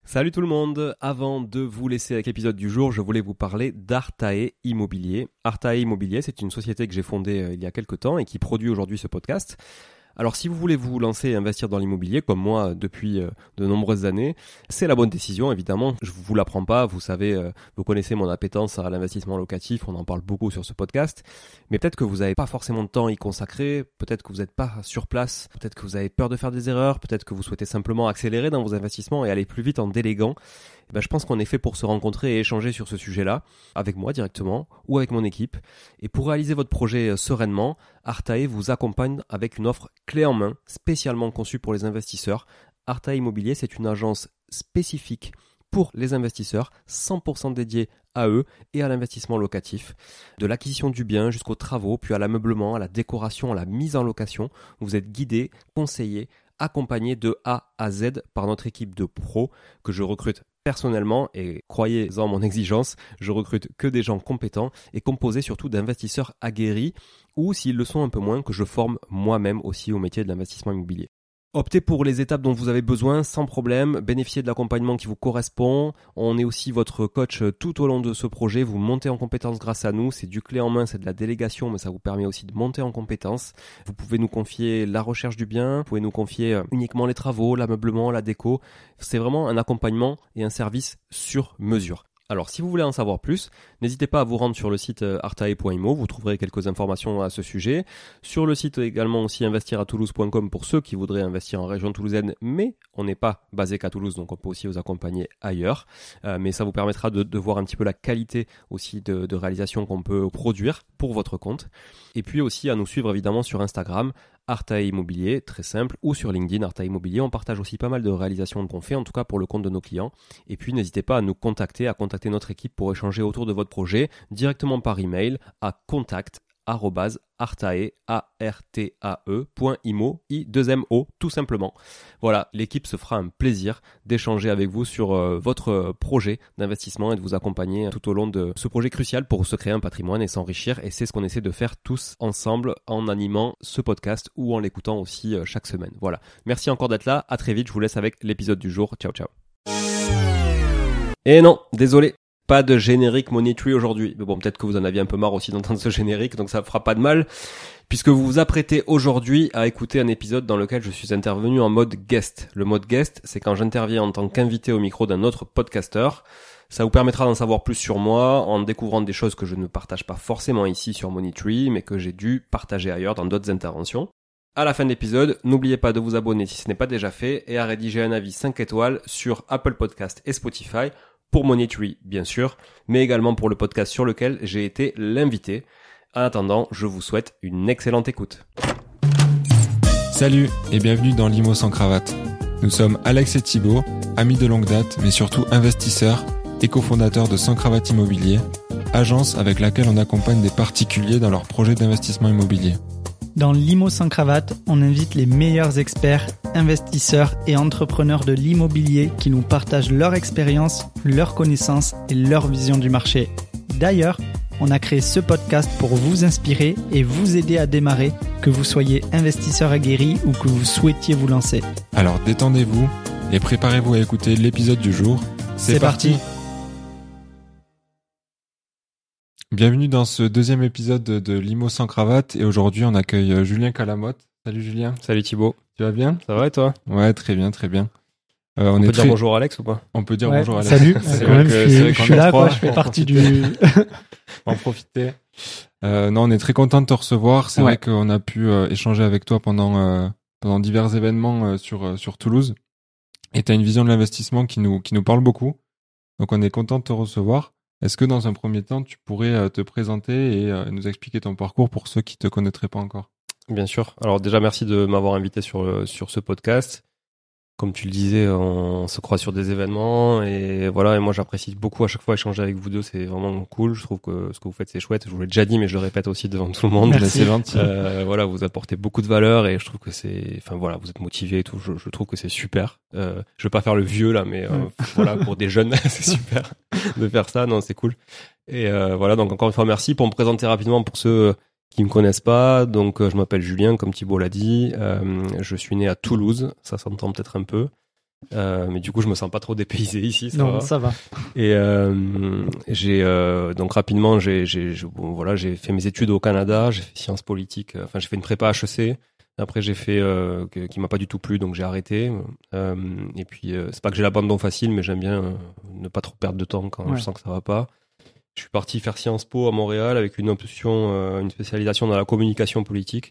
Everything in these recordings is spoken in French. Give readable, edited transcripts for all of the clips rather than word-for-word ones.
Salut tout le monde, avant de vous laisser avec l'épisode du jour, je voulais vous parler d'Artae Immobilier. Artae Immobilier, c'est une société que j'ai fondée il y a quelques temps et qui produit aujourd'hui ce podcast. Alors si vous voulez vous lancer et investir dans l'immobilier, comme moi depuis de nombreuses années, c'est la bonne décision évidemment. Je vous l'apprends pas, vous savez, vous connaissez mon appétence à l'investissement locatif, on en parle beaucoup sur ce podcast. Mais peut-être que vous n'avez pas forcément de temps à y consacrer, peut-être que vous n'êtes pas sur place, peut-être que vous avez peur de faire des erreurs, peut-être que vous souhaitez simplement accélérer dans vos investissements et aller plus vite en déléguant. Je pense qu'on est fait pour se rencontrer et échanger sur ce sujet-là, avec moi directement ou avec mon équipe. Et pour réaliser votre projet sereinement, Artae vous accompagne avec une offre clé en main, spécialement conçue pour les investisseurs. Artae Immobilier, c'est une agence spécifique pour les investisseurs, 100% dédiée à eux et à l'investissement locatif. De l'acquisition du bien jusqu'aux travaux, puis à l'ameublement, à la décoration, à la mise en location. Vous êtes guidé, conseillé, accompagné de A à Z par notre équipe de pros que je recrute personnellement, et croyez-en mon exigence, je recrute que des gens compétents et composés surtout d'investisseurs aguerris ou, s'ils le sont un peu moins, que je forme moi-même aussi au métier de l'investissement immobilier. Optez pour les étapes dont vous avez besoin sans problème, bénéficiez de l'accompagnement qui vous correspond. On est aussi votre coach tout au long de ce projet, vous montez en compétences grâce à nous, c'est du clé en main, c'est de la délégation, mais ça vous permet aussi de monter en compétences. Vous pouvez nous confier la recherche du bien, vous pouvez nous confier uniquement les travaux, l'ameublement, la déco. C'est vraiment un accompagnement et un service sur mesure. Alors, si vous voulez en savoir plus, n'hésitez pas à vous rendre sur le site artae.imo, vous trouverez quelques informations à ce sujet. Sur le site également aussi investiratoulouse.com pour ceux qui voudraient investir en région toulousaine, mais on n'est pas basé qu'à Toulouse, donc on peut aussi vous accompagner ailleurs. Mais ça vous permettra de voir un petit peu la qualité aussi de réalisation qu'on peut produire pour votre compte. Et puis aussi à nous suivre évidemment sur Instagram, Artae Immobilier, très simple, ou sur LinkedIn, Artae Immobilier. On partage aussi pas mal de réalisations qu'on fait, en tout cas pour le compte de nos clients. Et puis n'hésitez pas à nous contacter, à contacter notre équipe pour échanger autour de votre projet directement par email à contact@artae.imo, tout simplement. Voilà, l'équipe se fera un plaisir d'échanger avec vous sur votre projet d'investissement et de vous accompagner tout au long de ce projet crucial pour se créer un patrimoine et s'enrichir. Et c'est ce qu'on essaie de faire tous ensemble en animant ce podcast ou en l'écoutant aussi chaque semaine. Voilà, merci encore d'être là, à très vite, je vous laisse avec l'épisode du jour. Ciao, ciao. Et non, désolé. Pas de générique Money Tree aujourd'hui. Mais bon, peut-être que vous en aviez un peu marre aussi d'entendre ce générique, donc ça fera pas de mal, puisque vous vous apprêtez aujourd'hui à écouter un épisode dans lequel je suis intervenu en mode guest. Le mode guest, c'est quand j'interviens en tant qu'invité au micro d'un autre podcasteur. Ça vous permettra d'en savoir plus sur moi, en découvrant des choses que je ne partage pas forcément ici sur Money Tree, mais que j'ai dû partager ailleurs dans d'autres interventions. À la fin de l'épisode, n'oubliez pas de vous abonner si ce n'est pas déjà fait, et à rédiger un avis 5 étoiles sur Apple Podcast et Spotify, pour Money Tree, bien sûr, mais également pour le podcast sur lequel j'ai été l'invité. En attendant, je vous souhaite une excellente écoute. Salut et bienvenue dans l'IMO sans cravate. Nous sommes Alex et Thibaut, amis de longue date, mais surtout investisseurs et cofondateurs de Sans Cravate Immobilier, agence avec laquelle on accompagne des particuliers dans leurs projets d'investissement immobilier. Dans l'IMO sans cravate, on invite les meilleurs experts, investisseurs et entrepreneurs de l'immobilier qui nous partagent leur expérience, leurs connaissances et leur vision du marché. D'ailleurs, on a créé ce podcast pour vous inspirer et vous aider à démarrer, que vous soyez investisseur aguerri ou que vous souhaitiez vous lancer. Alors détendez-vous et préparez-vous à écouter l'épisode du jour. C'est parti. Bienvenue dans ce deuxième épisode de l'IMO sans cravate et aujourd'hui on accueille Julien Calamotte. Salut Julien. Salut Thibaut. Tu vas bien ? Ça va et toi ? Ouais, très bien, très bien. On peut dire bonjour Alex ou pas ? On peut dire bonjour Alex. Salut, C'est quand vrai même, que- je c'est vrai suis qu'on est là, trois. quoi, je fais partie du... En profiter. Non, on est très content de te recevoir. C'est vrai qu'on a pu échanger avec toi pendant divers événements sur Toulouse. Et tu as une vision de l'investissement qui nous parle beaucoup. Donc on est content de te recevoir. Est-ce que dans un premier temps, tu pourrais te présenter et nous expliquer ton parcours pour ceux qui te connaîtraient pas encore ? Bien sûr. Alors déjà, merci de m'avoir invité sur ce podcast. Comme tu le disais, on se croise sur des événements et voilà. Et moi, j'apprécie beaucoup à chaque fois échanger avec vous deux. C'est vraiment cool. Je trouve que ce que vous faites, c'est chouette. Je vous l'ai déjà dit, mais je le répète aussi devant tout le monde. Merci. C'est gentil. Voilà, vous apportez beaucoup de valeur et je trouve que vous êtes motivés et tout. Je trouve que c'est super. Je veux pas faire le vieux là, mais voilà, pour des jeunes, c'est super de faire ça. Non, c'est cool. Et voilà, donc encore une fois, merci. Pour me présenter rapidement pour ceux qui me connaissent pas, donc je m'appelle Julien, comme Thibaut l'a dit. Je suis né à Toulouse, ça s'entend peut-être un peu. Mais du coup, je me sens pas trop dépaysé ici. Ça va. Et donc rapidement, j'ai fait mes études au Canada. J'ai fait sciences politiques. Enfin, j'ai fait une prépa HEC. Après, j'ai fait qui m'a pas du tout plu, donc j'ai arrêté. Et puis, c'est pas que j'ai l'abandon facile, mais j'aime bien ne pas trop perdre de temps quand je sens que ça va pas. Je suis parti faire Sciences Po à Montréal avec une option, une spécialisation dans la communication politique.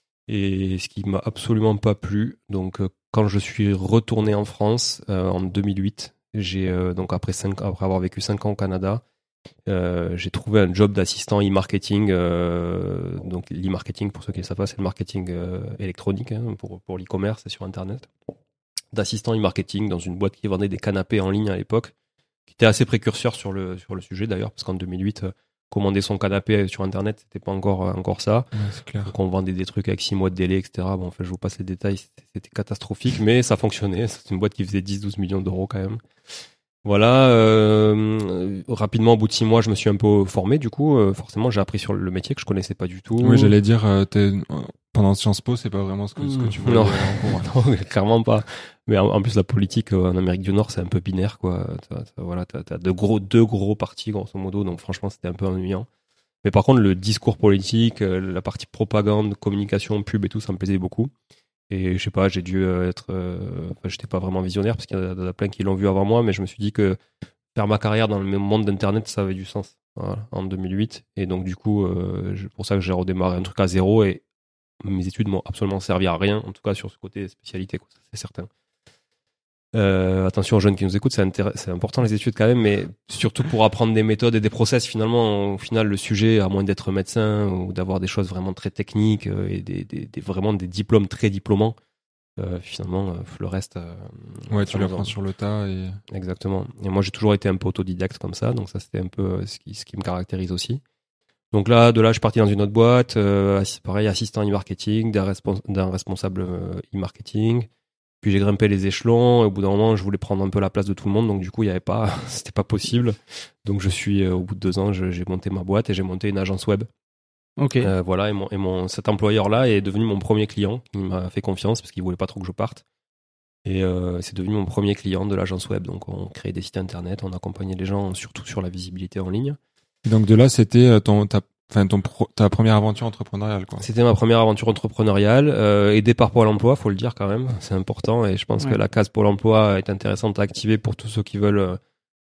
Et ce qui m'a absolument pas plu. Donc, quand je suis retourné en France en 2008, donc après avoir vécu 5 ans au Canada, j'ai trouvé un job d'assistant e-marketing. Donc l'e-marketing, pour ceux qui ne savent pas, c'est le marketing électronique pour l'e-commerce et sur Internet. D'assistant e-marketing dans une boîte qui vendait des canapés en ligne à l'époque, qui était assez précurseur sur le sujet d'ailleurs, parce qu'en 2008, commander son canapé sur Internet, c'était pas encore ça. Ouais, c'est clair. Donc on vendait des trucs avec 6 mois de délai, etc. Bon, en fait, je vous passe les détails, c'était catastrophique, mais ça fonctionnait. C'est une boîte qui faisait 10-12 millions d'euros quand même. Voilà, rapidement, au bout de 6 mois, je me suis un peu formé. Du coup, forcément, j'ai appris sur le métier que je connaissais pas du tout. Oui, j'allais dire, pendant Sciences Po, c'est pas vraiment ce que tu voulais. Non, non, clairement pas. Mais en plus, la politique en Amérique du Nord, c'est un peu binaire, quoi. T'as deux gros partis, grosso modo. Donc, franchement, c'était un peu ennuyant. Mais par contre, le discours politique, la partie propagande, communication, pub et tout, ça me plaisait beaucoup. Et je sais pas, j'ai dû j'étais pas vraiment visionnaire parce qu'il y en a plein qui l'ont vu avant moi, mais je me suis dit que faire ma carrière dans le monde d'Internet, ça avait du sens. Voilà, en 2008. Et donc, du coup, pour ça que j'ai redémarré un truc à zéro et mes études m'ont absolument servi à rien, en tout cas sur ce côté spécialité, quoi, ça, c'est certain. Attention aux jeunes qui nous écoutent, c'est important les études quand même, mais surtout pour apprendre des méthodes et des process. Finalement, au final, le sujet, à moins d'être médecin ou d'avoir des choses vraiment très techniques et vraiment des diplômes très diplômants, finalement, le reste. Ouais, tu l'apprends sur le tas. Exactement. Et moi, j'ai toujours été un peu autodidacte comme ça, donc ça, c'était un peu ce qui me caractérise aussi. Donc là, je suis parti dans une autre boîte, pareil, assistant e-marketing, d'un responsable e-marketing. Puis j'ai grimpé les échelons, et au bout d'un moment, je voulais prendre un peu la place de tout le monde, donc du coup, c'était pas possible. Donc je suis, au bout de 2 ans, j'ai monté ma boîte et j'ai monté une agence web. Ok. Voilà, et cet employeur-là est devenu mon premier client. Il m'a fait confiance parce qu'il voulait pas trop que je parte. Et c'est devenu mon premier client de l'agence web. Donc on créait des sites internet, on accompagnait les gens surtout sur la visibilité en ligne. Donc de là, c'était ta première aventure entrepreneuriale, quoi. C'était ma première aventure entrepreneuriale, aidée par Pôle emploi, faut le dire quand même, c'est important, et je pense que la case Pôle emploi est intéressante à activer pour tous ceux qui veulent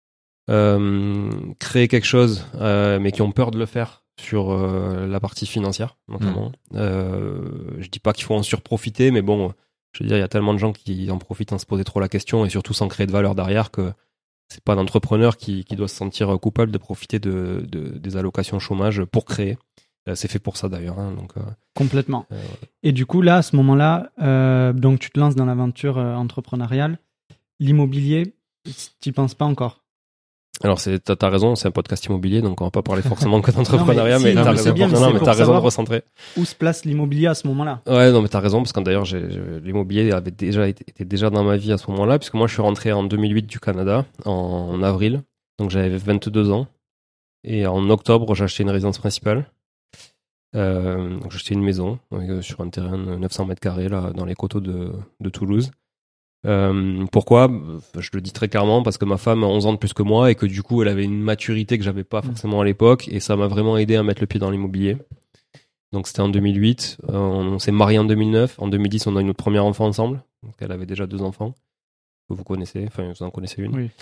créer quelque chose, mais qui ont peur de le faire sur la partie financière, notamment. Je dis pas qu'il faut en surprofiter, mais bon, je veux dire, il y a tellement de gens qui en profitent sans se poser trop la question, et surtout sans créer de valeur derrière, que c'est pas l'entrepreneur qui doit se sentir coupable de profiter des allocations chômage pour créer. C'est fait pour ça d'ailleurs. Donc, complètement. Et du coup, là, à ce moment-là, donc tu te lances dans l'aventure entrepreneuriale. L'immobilier, tu n'y penses pas encore? Alors, t'as raison, c'est un podcast immobilier, donc on va pas parler forcément que d'entrepreneuriat, mais t'as raison, t'as raison de recentrer. Où se place l'immobilier à ce moment-là? Ouais, non, mais t'as raison, parce que d'ailleurs, l'immobilier était déjà dans ma vie à ce moment-là, puisque moi, je suis rentré en 2008 du Canada, en avril, donc j'avais 22 ans, et en octobre, j'ai acheté une résidence principale. Donc j'ai acheté une maison sur un terrain de 900 mètres carrés, là, dans les coteaux de Toulouse. Pourquoi? Je le dis très clairement parce que ma femme a 11 ans de plus que moi et que du coup elle avait une maturité que j'avais pas forcément à l'époque, et ça m'a vraiment aidé à mettre le pied dans l'immobilier. Donc c'était en 2008, on s'est mariés en 2009, en 2010 on a eu notre premier enfant ensemble, donc elle avait déjà 2 enfants que vous connaissez, enfin vous en connaissez une. Oui.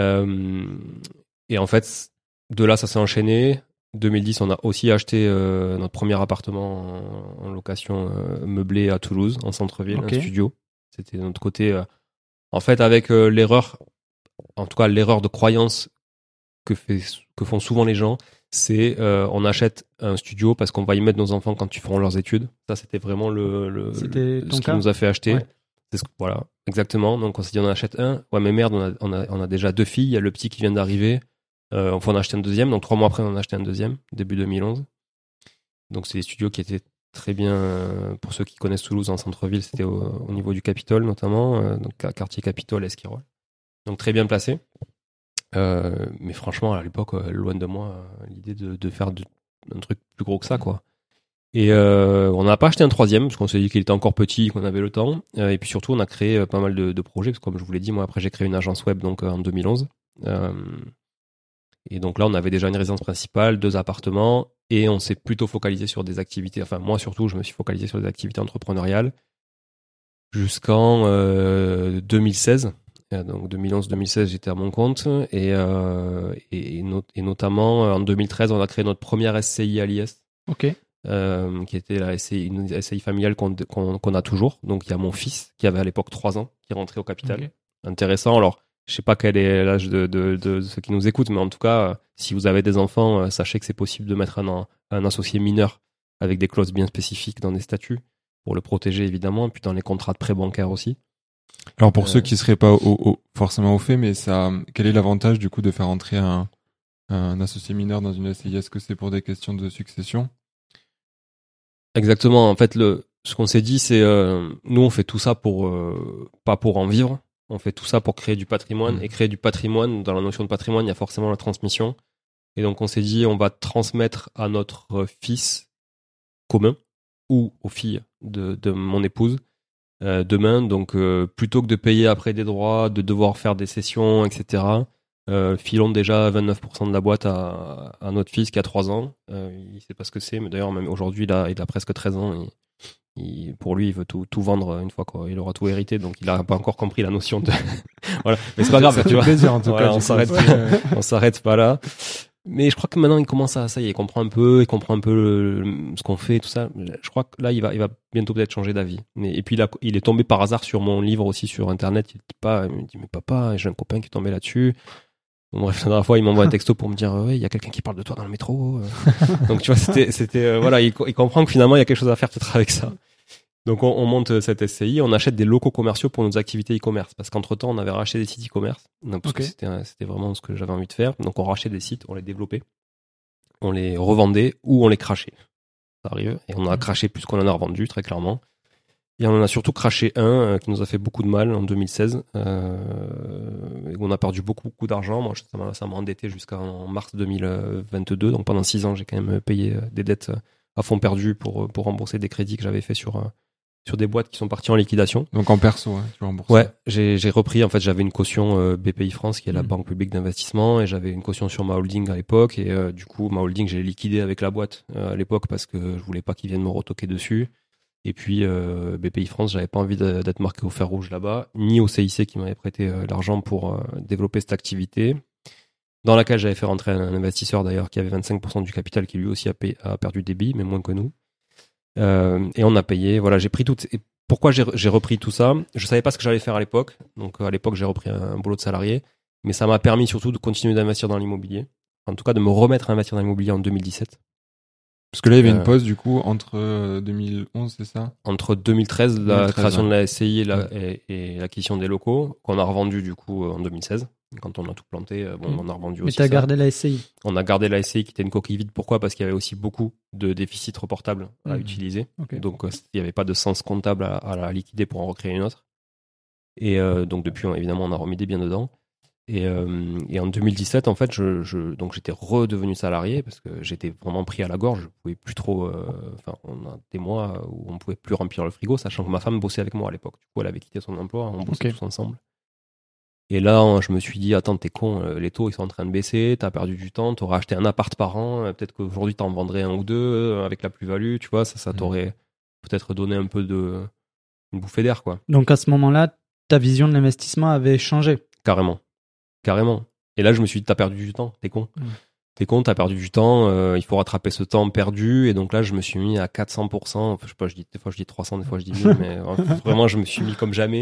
Et en fait de là ça s'est enchaîné. 2010 on a aussi acheté notre premier appartement en location meublé à Toulouse, en centre-ville, un studio. C'était de notre côté, en fait, avec l'erreur de croyance que font souvent les gens, c'est on achète un studio parce qu'on va y mettre nos enfants quand ils feront leurs études. Ça, c'était vraiment ce qui nous a fait acheter. Ouais. Voilà, exactement. Donc on s'est dit on en achète un. Ouais, mais merde, on a déjà 2 filles. Il y a le petit qui vient d'arriver. On faut en acheter un deuxième. Donc 3 mois après, on en a acheté un deuxième, début 2011. Donc c'est des studios qui étaient très bien, pour ceux qui connaissent Toulouse en centre-ville, c'était au niveau du Capitole notamment, donc quartier Capitole, Esquirol. Donc très bien placé. Mais franchement, à l'époque, loin de moi l'idée de faire un truc plus gros que ça, quoi. Et on n'a pas acheté un troisième parce qu'on s'est dit qu'il était encore petit, qu'on avait le temps. Et puis surtout, on a créé pas mal de projets parce que comme je vous l'ai dit, moi après j'ai créé une agence web donc en 2011. Et donc là, on avait déjà une résidence principale, 2 appartements, et on s'est plutôt focalisé sur des activités. Enfin, moi surtout, je me suis focalisé sur des activités entrepreneuriales jusqu'en 2016. Donc 2011-2016, j'étais à mon compte, et notamment en 2013, on a créé notre première SCI à l'IS. Ok. Qui était la SCI, une SCI familiale qu'on a toujours. Donc il y a mon fils qui avait à l'époque 3 ans qui est rentré au capital. Okay. Intéressant. Alors je sais pas quel est l'âge de ceux qui nous écoutent, mais en tout cas si vous avez des enfants, sachez que c'est possible de mettre un associé mineur avec des clauses bien spécifiques dans des statuts pour le protéger évidemment, et puis dans les contrats de prêt bancaires aussi. Alors pour ceux qui seraient pas forcément au fait, mais quel est l'avantage du coup de faire entrer un associé mineur dans une SCI? Est-ce que c'est pour des questions de succession? Exactement. En fait, ce qu'on s'est dit, c'est nous, on fait tout ça pas pour en vivre. On fait tout ça pour créer du patrimoine. Et créer du patrimoine, dans la notion de patrimoine, il y a forcément la transmission. Et donc, on s'est dit, on va transmettre à notre fils commun ou aux filles de mon épouse demain. Donc, plutôt que de payer après des droits, de devoir faire des cessions, etc., filons déjà 29% de la boîte à notre fils qui a 3 ans. Il sait pas ce que c'est, mais d'ailleurs, même aujourd'hui, il a presque 13 ans. Pour lui, il veut tout vendre une fois qu'il aura tout hérité, donc il a pas encore compris la notion de. Voilà. Mais c'est pas grave, tu vois. Plaisir, en tout voilà, cas, on s'arrête pas là. Mais je crois que maintenant, il commence ça y est, il comprend un peu ce qu'on fait, tout ça. Je crois que là, il va bientôt peut-être changer d'avis. Et puis là, il est tombé par hasard sur mon livre aussi sur Internet. Il me dit, mais papa, j'ai un copain qui est tombé là-dessus. Bon, bref, la dernière fois, il m'envoie un texto pour me dire, ouais, il y a quelqu'un qui parle de toi dans le métro. Donc, tu vois, c'était voilà, il comprend que finalement, il y a quelque chose à faire peut-être avec ça. Donc, on monte cette SCI, on achète des locaux commerciaux pour nos activités e-commerce. Parce qu'entre-temps, on avait racheté des sites e-commerce. Parce que c'était vraiment ce que j'avais envie de faire. Donc, on rachetait des sites, on les développait, on les revendait ou on les crachait. Ça arrive. Et on en a craché plus qu'on en a revendu, très clairement. Et on en a surtout craché un qui nous a fait beaucoup de mal en 2016. On a perdu beaucoup d'argent. Moi, ça m'a endetté jusqu'en mars 2022. Donc pendant 6 ans, j'ai quand même payé des dettes à fond perdu pour rembourser des crédits que j'avais fait sur des boîtes qui sont parties en liquidation. Donc en perso, tu rembourses. Ouais, j'ai repris. En fait, j'avais une caution BPI France, qui est la banque publique d'investissement, et j'avais une caution sur ma holding à l'époque. Et du coup, ma holding, j'ai liquidé avec la boîte à l'époque parce que je voulais pas qu'ils viennent me retoquer dessus. Et puis BPI France, j'avais pas envie d'être marqué au fer rouge là-bas, ni au CIC qui m'avait prêté l'argent pour développer cette activité, dans laquelle j'avais fait rentrer un investisseur d'ailleurs qui avait 25% du capital, qui lui aussi a perdu des billes, mais moins que nous. Et on a payé, voilà, j'ai pris tout. Et pourquoi j'ai repris tout ça? Je savais pas ce que j'allais faire à l'époque, donc à l'époque j'ai repris un boulot de salarié, mais ça m'a permis surtout de continuer d'investir dans l'immobilier, en tout cas de me remettre à investir dans l'immobilier en 2017. Parce que là, il y avait une pause, du coup, entre 2011, c'est ça? Entre 2013, la création de la SCI et l'acquisition des locaux, qu'on a revendu, du coup, en 2016. Quand on a tout planté, on a revendu aussi. Mais t'as gardé la SCI? On a gardé la SCI qui était une coquille vide. Pourquoi? Parce qu'il y avait aussi beaucoup de déficits reportables à utiliser. Okay. Donc, il n'y avait pas de sens comptable à la liquider pour en recréer une autre. Et donc, depuis, évidemment, on a remis des biens dedans. Et en 2017, en fait, donc j'étais redevenu salarié parce que j'étais vraiment pris à la gorge. Je pouvais plus trop. On a des mois où on pouvait plus remplir le frigo, sachant que ma femme bossait avec moi à l'époque. Du coup, elle avait quitté son emploi, on bossait tous ensemble. Et là, je me suis dit, attends, t'es con, les taux ils sont en train de baisser, t'as perdu du temps, t'aurais acheté un appart par an, peut-être qu'aujourd'hui t'en vendrais un ou deux avec la plus-value, tu vois, ça t'aurait peut-être donné un peu une bouffée d'air, quoi. Donc à ce moment-là, ta vision de l'investissement avait changé. Carrément. Et là, je me suis dit, t'as perdu du temps, t'es con. T'es con, t'as perdu du temps, il faut rattraper ce temps perdu. Et donc là, je me suis mis à 400%. Je sais pas, des fois je dis 300, des fois je dis 1000, mais vraiment, je me suis mis comme jamais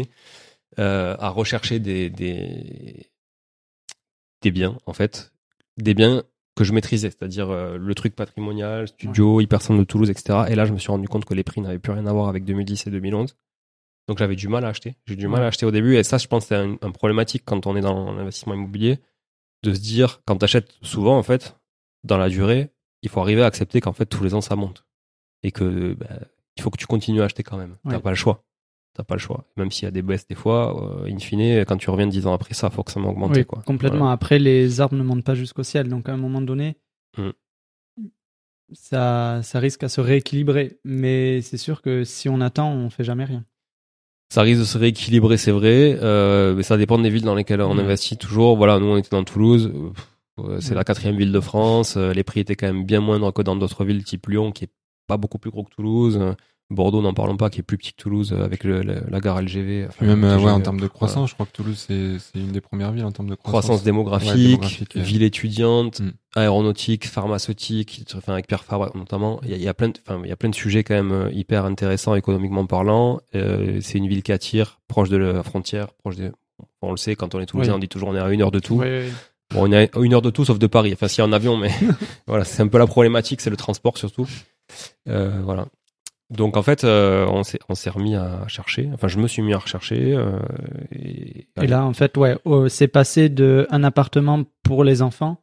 à rechercher des biens, en fait. Des biens que je maîtrisais, c'est-à-dire le truc patrimonial, studio, Hypercentre de Toulouse, etc. Et là, je me suis rendu compte que les prix n'avaient plus rien à voir avec 2010 et 2011. Donc j'avais du mal à acheter. J'ai du mal à acheter au début. Et ça, je pense que c'est un problématique quand on est dans l'investissement immobilier, de se dire, quand tu achètes souvent, en fait, dans la durée, il faut arriver à accepter qu'en fait, tous les ans, ça monte. Et que il faut que tu continues à acheter quand même. T'as pas le choix. Même s'il y a des baisses des fois, in fine, quand tu reviens 10 ans après ça, faut que ça m'augmente. Oui, quoi. Complètement. Voilà. Après, les arbres ne montent pas jusqu'au ciel. Donc à un moment donné, ça risque à se rééquilibrer. Mais c'est sûr que si on attend, on fait jamais rien. Ça risque de se rééquilibrer, c'est vrai, mais ça dépend des villes dans lesquelles on investit toujours. Voilà, nous on était dans Toulouse, c'est la 4e ville de France, les prix étaient quand même bien moindres que dans d'autres villes type Lyon, qui est pas beaucoup plus gros que Toulouse. Bordeaux, n'en parlons pas, qui est plus petit que Toulouse, avec la gare LGV. Enfin, même en termes de croissance, je crois que Toulouse c'est une des premières villes en termes de croissance démographique, ville étudiante, aéronautique, pharmaceutique, enfin avec Pierre Fabre notamment. Il y a plein de sujets quand même hyper intéressants économiquement parlant. C'est une ville qui attire, proche de la frontière, on le sait, quand on est toulousain, on dit toujours on est à 1 heure de tout. Oui. Bon, on est à 1 heure de tout sauf de Paris. Enfin, si en avion, mais voilà, c'est un peu la problématique, c'est le transport surtout. Voilà. Donc en fait, on s'est remis à chercher. Enfin, je me suis mis à rechercher. Et là, en fait, c'est passé de un appartement pour les enfants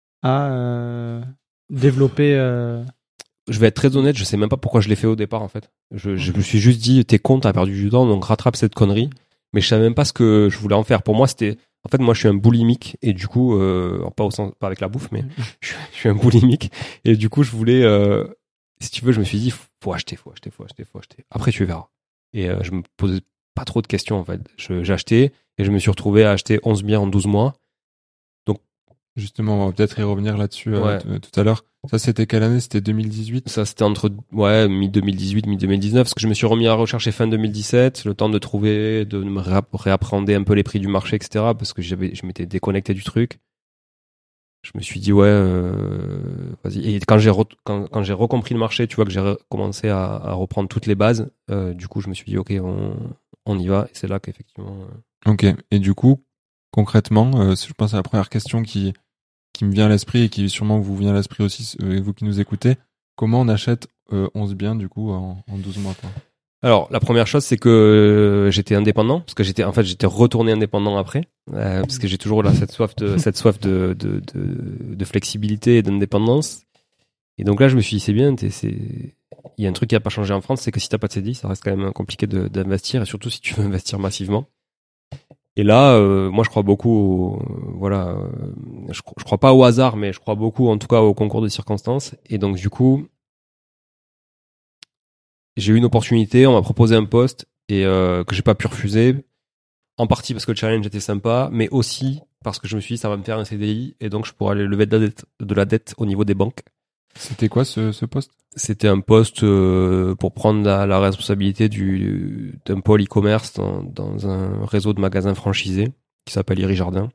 à développer. Je vais être très honnête, je sais même pas pourquoi je l'ai fait au départ en fait. Je me suis juste dit, t'es con, t'as perdu du temps, donc rattrape cette connerie. Mais je savais même pas ce que je voulais en faire. Pour moi, c'était, en fait, moi, je suis un boulimique et du coup, pas avec la bouffe, mais je suis un boulimique et du coup, je voulais. Si tu veux, je me suis dit, faut acheter. Après, tu verras. Et je me posais pas trop de questions, en fait. J'ai acheté et je me suis retrouvé à acheter 11 biens en 12 mois. Donc, justement, on va peut-être y revenir là-dessus tout à l'heure. Ça, c'était quelle année? C'était 2018? Ça, c'était entre mi-2018, mi-2019, parce que je me suis remis à rechercher fin 2017, le temps de trouver, de me réappréhender un peu les prix du marché, etc., parce que je m'étais déconnecté du truc. Je me suis dit vas-y. Et quand j'ai recompris le marché, tu vois que j'ai commencé à reprendre toutes les bases. Du coup, je me suis dit ok, on y va. Et c'est là qu'effectivement. Ok. Et du coup, concrètement, je pense à la première question qui me vient à l'esprit et qui sûrement vous vient à l'esprit aussi, vous qui nous écoutez. Comment on achète 11 biens du coup en 12 mois quoi? Alors, la première chose, c'est que j'étais indépendant, parce que j'étais retourné indépendant après, parce que j'ai toujours là cette soif de flexibilité et d'indépendance. Et donc là, je me suis dit, c'est bien, il y a un truc qui a pas changé en France, c'est que si t'as pas de CDI, ça reste quand même compliqué d'investir, et surtout si tu veux investir massivement. Et là, moi, je crois beaucoup, je crois pas au hasard, mais je crois beaucoup, en tout cas, au concours de circonstances. Et donc, du coup, j'ai eu une opportunité, on m'a proposé un poste et que j'ai pas pu refuser, en partie parce que le challenge était sympa, mais aussi parce que je me suis dit ça va me faire un CDI et donc je pourrais aller lever de la dette au niveau des banques. C'était quoi ce poste? C'était un poste pour prendre la responsabilité d'un pôle e-commerce dans un réseau de magasins franchisés qui s'appelle Iri Jardin.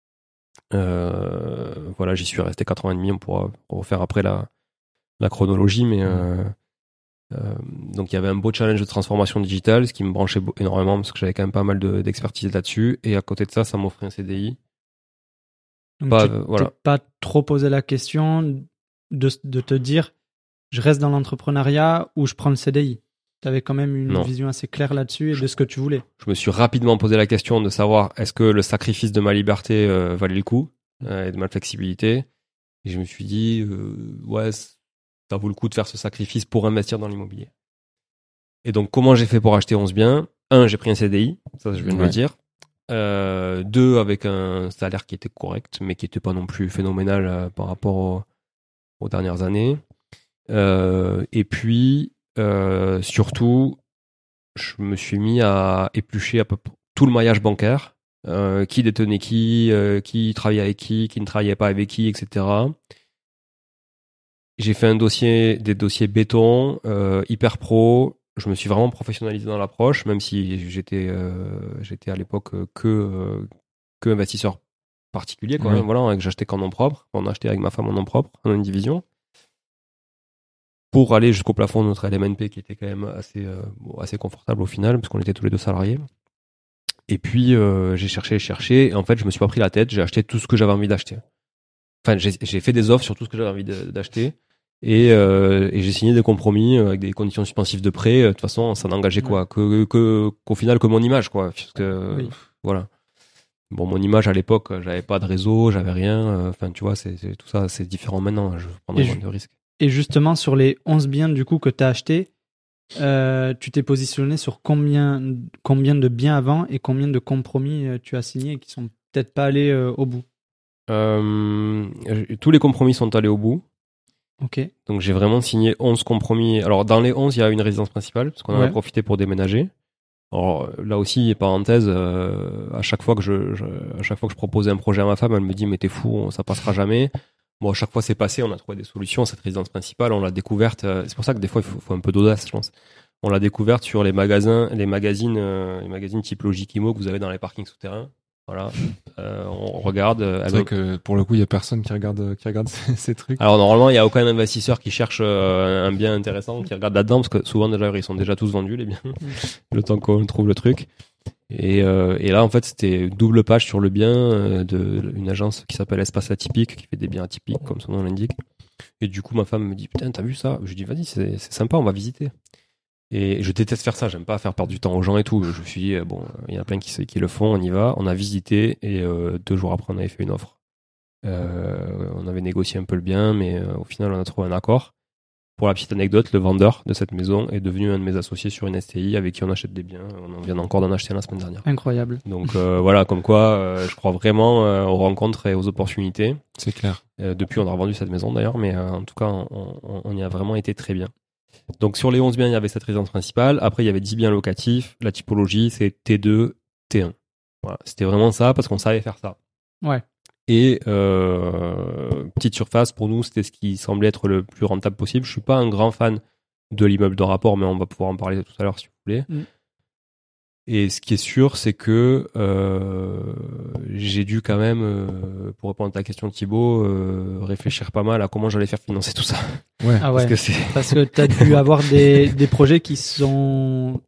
Voilà, j'y suis resté 4 ans et demi, on pourra refaire après la chronologie, mais donc il y avait un beau challenge de transformation digitale, ce qui me branchait énormément parce que j'avais quand même pas mal d'expertise là-dessus, et à côté de ça m'offrait un CDI. Donc t'es pas trop posé la question de te dire je reste dans l'entrepreneuriat ou je prends le CDI. T'avais quand même une vision assez claire là-dessus et de ce que tu voulais. Je me suis rapidement posé la question de savoir est-ce que le sacrifice de ma liberté valait le coup et de ma flexibilité, et je me suis dit ça vaut le coup de faire ce sacrifice pour investir dans l'immobilier. Et donc, comment j'ai fait pour acheter 11 biens? 1, j'ai pris un CDI, ça je viens de le dire. 2, avec un salaire qui était correct, mais qui était pas non plus phénoménal par rapport aux dernières années. Et puis, surtout, je me suis mis à éplucher à peu près tout le maillage bancaire. Qui détenait qui travaillait avec qui ne travaillait pas avec qui, etc. J'ai fait des dossiers béton, hyper pro. Je me suis vraiment professionnalisé dans l'approche, même si j'étais à l'époque que investisseur particulier, quoi. Oui. Voilà, que j'achetais qu'en nom propre. On achetait avec ma femme en nom propre, en indivision, pour aller jusqu'au plafond de notre LMNP, qui était quand même assez confortable au final, parce qu'on était tous les deux salariés. Et puis j'ai cherché, et en fait je me suis pas pris la tête. J'ai acheté tout ce que j'avais envie d'acheter. Enfin, j'ai fait des offres sur tout ce que j'avais envie d'acheter. Et j'ai signé des compromis avec des conditions suspensives de prêt. De toute façon, ça n'engageait quoi qu'au final que mon image, quoi. Puisque voilà. Bon, mon image à l'époque, j'avais pas de réseau, j'avais rien. Enfin, tu vois, c'est tout ça, c'est différent maintenant. Je prends moins de risques. Et justement, sur les 11 biens du coup que tu as achetés, tu t'es positionné sur combien de biens avant et combien de compromis tu as signés qui sont peut-être pas allés au bout? Tous les compromis sont allés au bout. Ok. Donc j'ai vraiment signé 11 compromis. Alors dans les 11, il y a une résidence principale, parce qu'on en a profité pour déménager. Alors là aussi, parenthèse, à chaque fois que je proposais un projet à ma femme, elle me dit mais t'es fou, ça passera jamais. Bon, à chaque fois c'est passé, on a trouvé des solutions. Cette résidence principale, on l'a découverte. C'est pour ça que des fois il faut un peu d'audace, je pense. On l'a découverte sur les magazines type Logic Imo que vous avez dans les parkings souterrains. Voilà, on regarde. C'est vrai que pour le coup, il y a personne qui regarde ces trucs. Alors normalement, il y a aucun investisseur qui cherche un bien intéressant, qui regarde là-dedans, parce que souvent déjà ils sont déjà tous vendus les biens, le temps qu'on trouve le truc. Et là, en fait, c'était une double page sur le bien de une agence qui s'appelle Espace Atypique, qui fait des biens atypiques, comme son nom l'indique. Et du coup, ma femme me dit putain, t'as vu ça? Je dis vas-y, c'est sympa, on va visiter. Et je déteste faire ça, j'aime pas faire perdre du temps aux gens et tout. Je me suis dit, bon, il y en a plein qui le font, on y va. On a visité et 2 jours après, on avait fait une offre. On avait négocié un peu le bien, mais au final, on a trouvé un accord. Pour la petite anecdote, le vendeur de cette maison est devenu un de mes associés sur une STI avec qui on achète des biens. On vient encore d'en acheter la semaine dernière. Incroyable. Donc voilà, comme quoi, je crois vraiment aux rencontres et aux opportunités. C'est clair. Depuis, on a revendu cette maison d'ailleurs, mais en tout cas, on y a vraiment été très bien. Donc sur les 11 biens, il y avait cette résidence principale. Après, il y avait 10 biens locatifs. La typologie, c'est T2, T1. Voilà, c'était vraiment ça parce qu'on savait faire ça. Ouais. Et petite surface, pour nous, c'était ce qui semblait être le plus rentable possible. Je suis pas un grand fan de l'immeuble de rapport, mais on va pouvoir en parler tout à l'heure si vous voulez. Et ce qui est sûr, c'est que j'ai dû quand même, pour répondre à ta question Thibaut, réfléchir pas mal à comment j'allais faire financer tout ça. Ouais. Ah ouais. Parce que t'as dû avoir des projets qui sont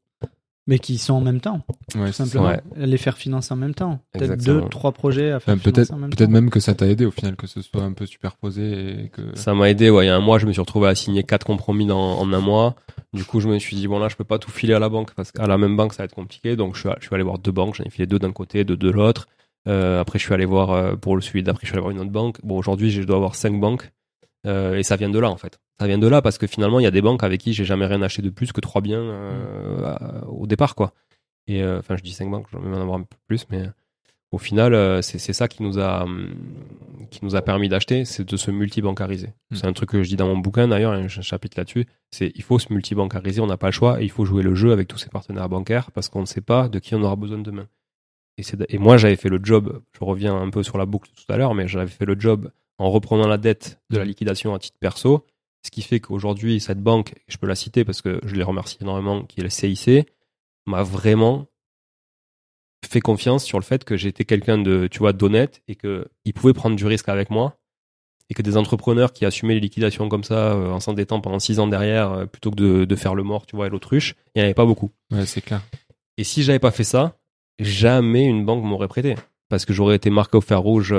en même temps. Ouais, tout simplement. Ouais. Les faire financer en même temps. Peut-être Exactement. 2-3 projets à faire financer en même temps. Peut-être même que ça t'a aidé au final, que ce soit un peu superposé et que... Ça m'a aidé, ouais. Il y a un mois, je me suis retrouvé à signer 4 compromis en un mois. Du coup, je me suis dit, bon, là, je peux pas tout filer à la banque parce qu'à la même banque, ça va être compliqué. Donc, je suis allé voir 2 banques. J'en ai filé 2 d'un côté, 2 de l'autre. Après, je suis allé voir, pour le suivi d'après, je suis allé voir une autre banque. Bon, aujourd'hui, je dois avoir 5 banques. Et ça vient de là, en fait. Ça vient de là parce que finalement, il y a des banques avec qui j'ai jamais rien acheté de plus que 3 biens au départ, quoi. Et enfin, je dis 5 banques, j'en vais en avoir un peu plus, mais au final, c'est ça qui nous a permis d'acheter, c'est de se multibancariser. C'est un truc que je dis dans mon bouquin d'ailleurs, et j'ai un chapitre là-dessus, c'est il faut se multibancariser, on n'a pas le choix, et il faut jouer le jeu avec tous ses partenaires bancaires parce qu'on ne sait pas de qui on aura besoin demain. Et moi, j'avais fait le job, je reviens un peu sur la boucle tout à l'heure, mais j'avais fait le job en reprenant la dette de la liquidation à titre perso, ce qui fait qu'aujourd'hui, cette banque, je peux la citer parce que je les remercie énormément, qui est le CIC, m'a vraiment fait confiance sur le fait que j'étais quelqu'un d'honnête et qu'il pouvait prendre du risque avec moi et que des entrepreneurs qui assumaient les liquidations comme ça en s'endettant pendant 6 ans derrière plutôt que de faire le mort, tu vois, et l'autruche, il n'y en avait pas beaucoup. Ouais, c'est clair. Et si j'avais pas fait ça, jamais une banque m'aurait prêté. Parce que j'aurais été marqué au fer rouge,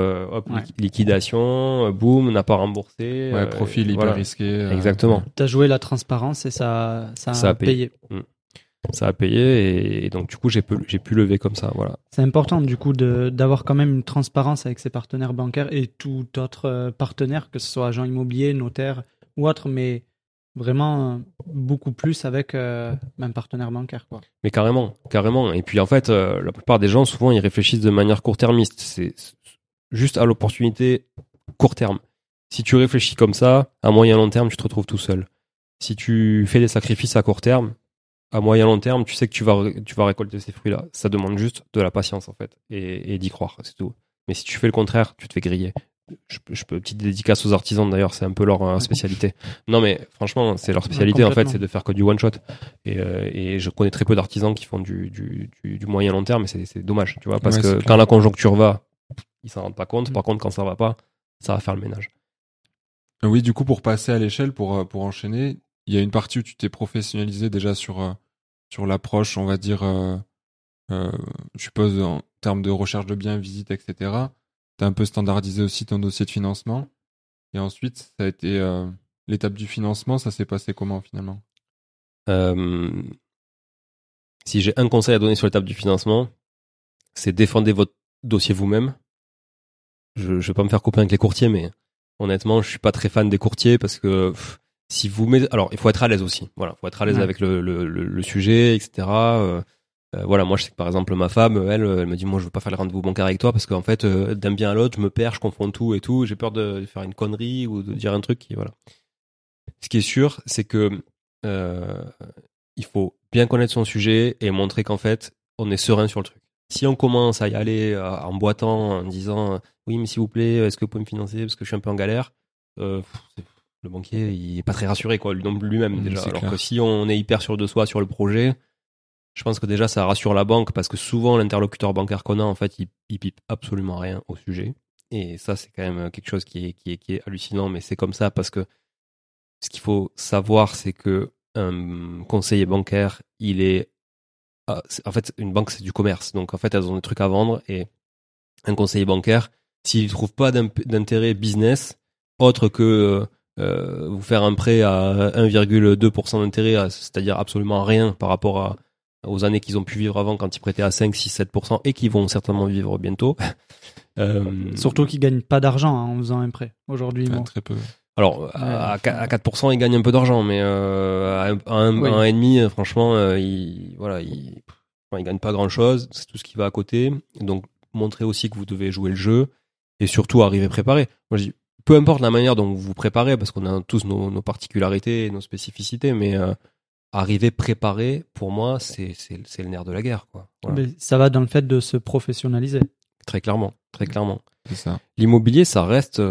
liquidation, boum, n'a pas remboursé. Ouais, profil hyper risqué. Exactement. T'as joué la transparence et ça a payé. Ça a payé et donc du coup j'ai pu lever comme ça, voilà. C'est important du coup d'avoir quand même une transparence avec ses partenaires bancaires et tout autre partenaire, que ce soit agent immobilier, notaire ou autre, mais vraiment beaucoup plus avec un partenaire bancaire, quoi. Mais carrément. Et puis en fait, la plupart des gens souvent ils réfléchissent de manière court-termiste. C'est juste à l'opportunité court terme. Si tu réfléchis comme ça, à moyen long terme, tu te retrouves tout seul. Si tu fais des sacrifices à court terme, à moyen long terme, tu sais que tu vas récolter ces fruits-là. Ça demande juste de la patience, en fait, et d'y croire, c'est tout. Mais si tu fais le contraire, tu te fais griller. Je peux, petite dédicace aux artisans d'ailleurs, c'est un peu leur spécialité. Non, mais franchement, c'est leur spécialité, en fait, c'est de faire que du one shot. Et je connais très peu d'artisans qui font du moyen long terme, mais c'est dommage, tu vois, parce que quand la conjoncture va, ils s'en rendent pas compte. Par contre, quand ça va pas, ça va faire le ménage. Oui, du coup, pour passer à l'échelle, pour enchaîner, il y a une partie où tu t'es professionnalisé déjà sur l'approche, on va dire, je suppose, en termes de recherche de biens, visite, etc. Tu as un peu standardisé aussi ton dossier de financement. Et ensuite, ça a été l'étape du financement, ça s'est passé comment finalement ? Si j'ai un conseil à donner sur l'étape du financement, c'est défendez votre dossier vous-même. Je vais pas me faire couper avec les courtiers, mais honnêtement, je suis pas très fan des courtiers parce que si vous mettez, alors il faut être à l'aise aussi. Voilà, faut être à l'aise avec le sujet, etc. Voilà, moi je sais que par exemple ma femme, elle me dit moi je veux pas faire le rendez-vous bancaire avec toi parce qu'en fait d'un bien à l'autre je me perds, je confonds tout et tout, j'ai peur de faire une connerie ou de dire un truc qui voilà. Ce qui est sûr, c'est que il faut bien connaître son sujet et montrer qu'en fait, on est serein sur le truc. Si on commence à y aller en boitant, en disant oui, mais s'il vous plaît, est-ce que vous pouvez me financer parce que je suis un peu en galère, le banquier, il est pas très rassuré, quoi, lui-même déjà. Alors clair. Que si on est hyper sûr de soi sur le projet, je pense que déjà ça rassure la banque parce que souvent l'interlocuteur bancaire qu'on a, en fait, il pipe absolument rien au sujet. Et ça, c'est quand même quelque chose qui est hallucinant, mais c'est comme ça parce que ce qu'il faut savoir, c'est que un conseiller bancaire, en fait, une banque, c'est du commerce. Donc, en fait, elles ont des trucs à vendre et un conseiller bancaire, s'il ne trouve pas d'intérêt business autre que vous faire un prêt à 1,2% d'intérêt, c'est-à-dire absolument rien par rapport aux années qu'ils ont pu vivre avant quand ils prêtaient à 5, 6, 7% et qui vont certainement vivre bientôt. Surtout qu'ils gagnent pas d'argent en faisant un prêt aujourd'hui. Bon. Très peu. Alors, à 4%, ils gagnent un peu d'argent, mais à 1,5%, franchement, ils gagnent pas grand-chose. C'est tout ce qui va à côté. Donc, montrez aussi que vous devez jouer le jeu et surtout arriver préparé. Moi, je dis, peu importe la manière dont vous vous préparez, parce qu'on a tous nos particularités et nos spécificités, mais arriver préparé, pour moi, c'est le nerf de la guerre, quoi. Voilà. Mais ça va dans le fait de se professionnaliser. Très clairement. C'est ça. L'immobilier, ça reste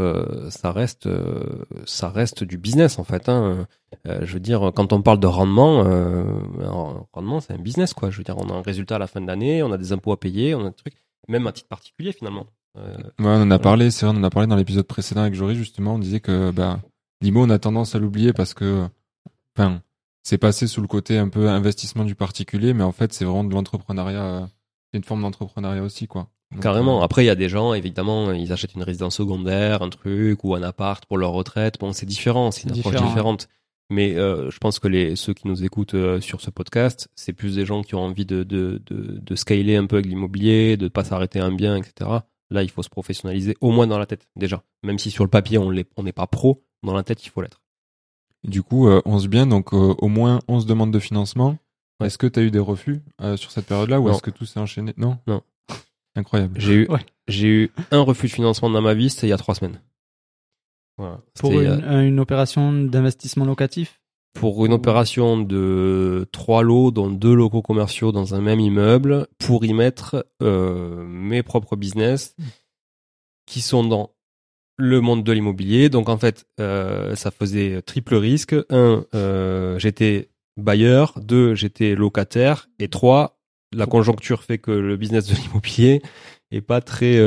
du business en fait. Je veux dire, quand on parle de rendement, c'est un business, quoi. Je veux dire, on a un résultat à la fin de l'année, on a des impôts à payer, on a des trucs, même à titre particulier finalement. On en a parlé, c'est vrai, on en a parlé dans l'épisode précédent avec Jory justement. On disait que l'IMO, on a tendance à l'oublier parce que, c'est passé sous le côté un peu investissement du particulier, mais en fait, c'est vraiment de l'entrepreneuriat, c'est une forme d'entrepreneuriat aussi, quoi. Donc, carrément. Après, il y a des gens, évidemment, ils achètent une résidence secondaire, un truc, ou un appart pour leur retraite. Bon, c'est différent, c'est une approche différente. Mais je pense que ceux qui nous écoutent sur ce podcast, c'est plus des gens qui ont envie de scaler un peu avec l'immobilier, de pas s'arrêter à un bien, etc. Là, il faut se professionnaliser, au moins dans la tête, déjà. Même si sur le papier, on n'est pas pro, dans la tête, il faut l'être. Du coup, 11 biens, donc au moins 11 demandes de financement. Ouais. Est-ce que tu as eu des refus sur cette période-là, ou est-ce que tout s'est enchaîné? Non. Incroyable. J'ai eu un refus de financement dans ma vie, c'était il y a 3 semaines. Voilà. Pour une opération d'investissement locatif? Pour une opération de 3 lots, dont 2 locaux commerciaux dans un même immeuble, pour y mettre mes propres business qui sont dans le monde de l'immobilier. Donc en fait, ça faisait triple risque. 1, j'étais bailleur. 2, j'étais locataire. Et 3, la conjoncture fait que le business de l'immobilier est pas très,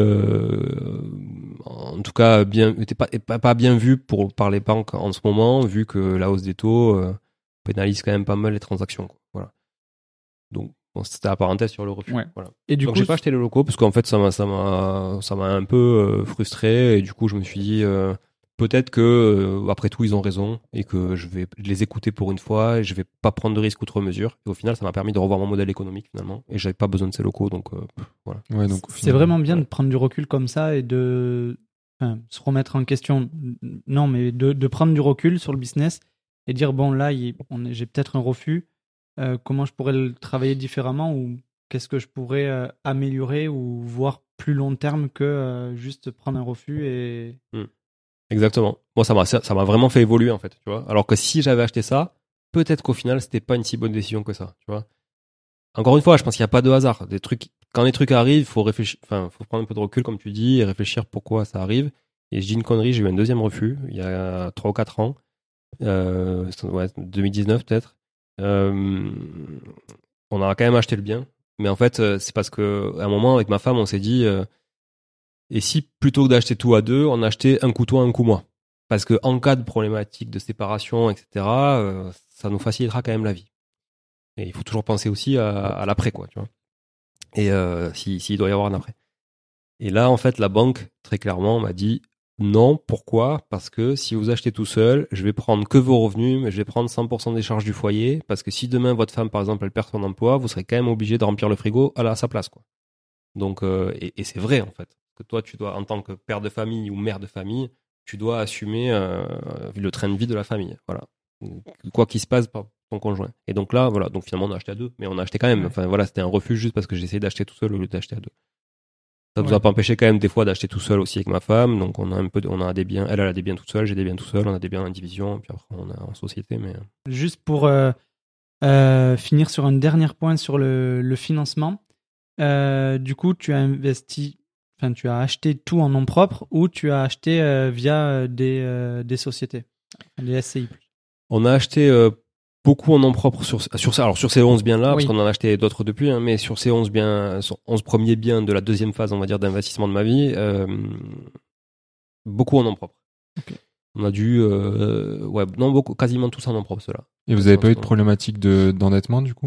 en tout cas était pas bien vu par les banques en ce moment, vu que la hausse des taux pénalise quand même pas mal les transactions, quoi. Voilà. Donc bon, c'était la parenthèse sur le refus. Ouais. Voilà. Et du donc coup, j'ai pas acheté les locaux parce qu'en fait ça m'a un peu frustré, et du coup je me suis dit peut-être que après tout ils ont raison et que je vais les écouter pour une fois et je vais pas prendre de risques outre mesure, et au final ça m'a permis de revoir mon modèle économique finalement, et j'avais pas besoin de ces locaux, donc voilà. Ouais, donc c'est vraiment bien de prendre du recul comme ça et de se remettre en question, non mais de prendre du recul sur le business et dire bon là j'ai peut-être un refus, comment je pourrais le travailler différemment, ou qu'est-ce que je pourrais améliorer ou voir plus long terme que juste prendre un refus et Exactement. Moi, ça m'a vraiment fait évoluer, en fait, tu vois. Alors que si j'avais acheté ça, peut-être qu'au final, c'était pas une si bonne décision que ça, tu vois. Encore une fois, je pense qu'il n'y a pas de hasard. Quand les trucs arrivent, faut réfléchir, faut prendre un peu de recul, comme tu dis, et réfléchir pourquoi ça arrive. Et je dis une connerie, j'ai eu un deuxième refus, il y a 3 ou 4 ans. 2019, peut-être. On a quand même acheté le bien. Mais en fait, c'est parce que, à un moment, avec ma femme, on s'est dit, et si, plutôt que d'acheter tout à 2, on achetait un coup toi, un coup moi? Parce que en cas de problématique de séparation, etc., ça nous facilitera quand même la vie. Et il faut toujours penser aussi à l'après, quoi, tu vois. Et s'il doit y avoir un après. Et là, en fait, la banque, très clairement, m'a dit non. Pourquoi? Parce que si vous achetez tout seul, je vais prendre que vos revenus, mais je vais prendre 100% des charges du foyer, parce que si demain, votre femme, par exemple, elle perd son emploi, vous serez quand même obligé de remplir le frigo à sa place, quoi. Donc, et c'est vrai, en fait. Que toi, tu dois, en tant que père de famille ou mère de famille, tu dois assumer le train de vie de la famille. Voilà. Quoi qu'il se passe par ton conjoint. Et donc là, voilà. Donc finalement, on a acheté à 2, mais on a acheté quand même. Enfin voilà, c'était un refus juste parce que j'ai essayé d'acheter tout seul au lieu d'acheter à 2. Ça nous a pas empêché quand même des fois d'acheter tout seul aussi avec ma femme. Donc on a des biens, elle a des biens toute seule, j'ai des biens tout seul, on a des biens en division, puis après on a en société. Mais juste pour finir sur un dernier point sur le financement, du coup tu as acheté tout en nom propre ou tu as acheté via des sociétés, des SCI. On a acheté beaucoup en nom propre sur ces 11 biens-là, parce qu'on en a acheté d'autres depuis, hein, mais sur ces 11 premiers biens de la deuxième phase, on va dire, d'investissement de ma vie, beaucoup en nom propre. Okay. On a dû, quasiment tous en nom propre, ceux-là. Et vous n'avez pas eu de problématique d'endettement, du coup?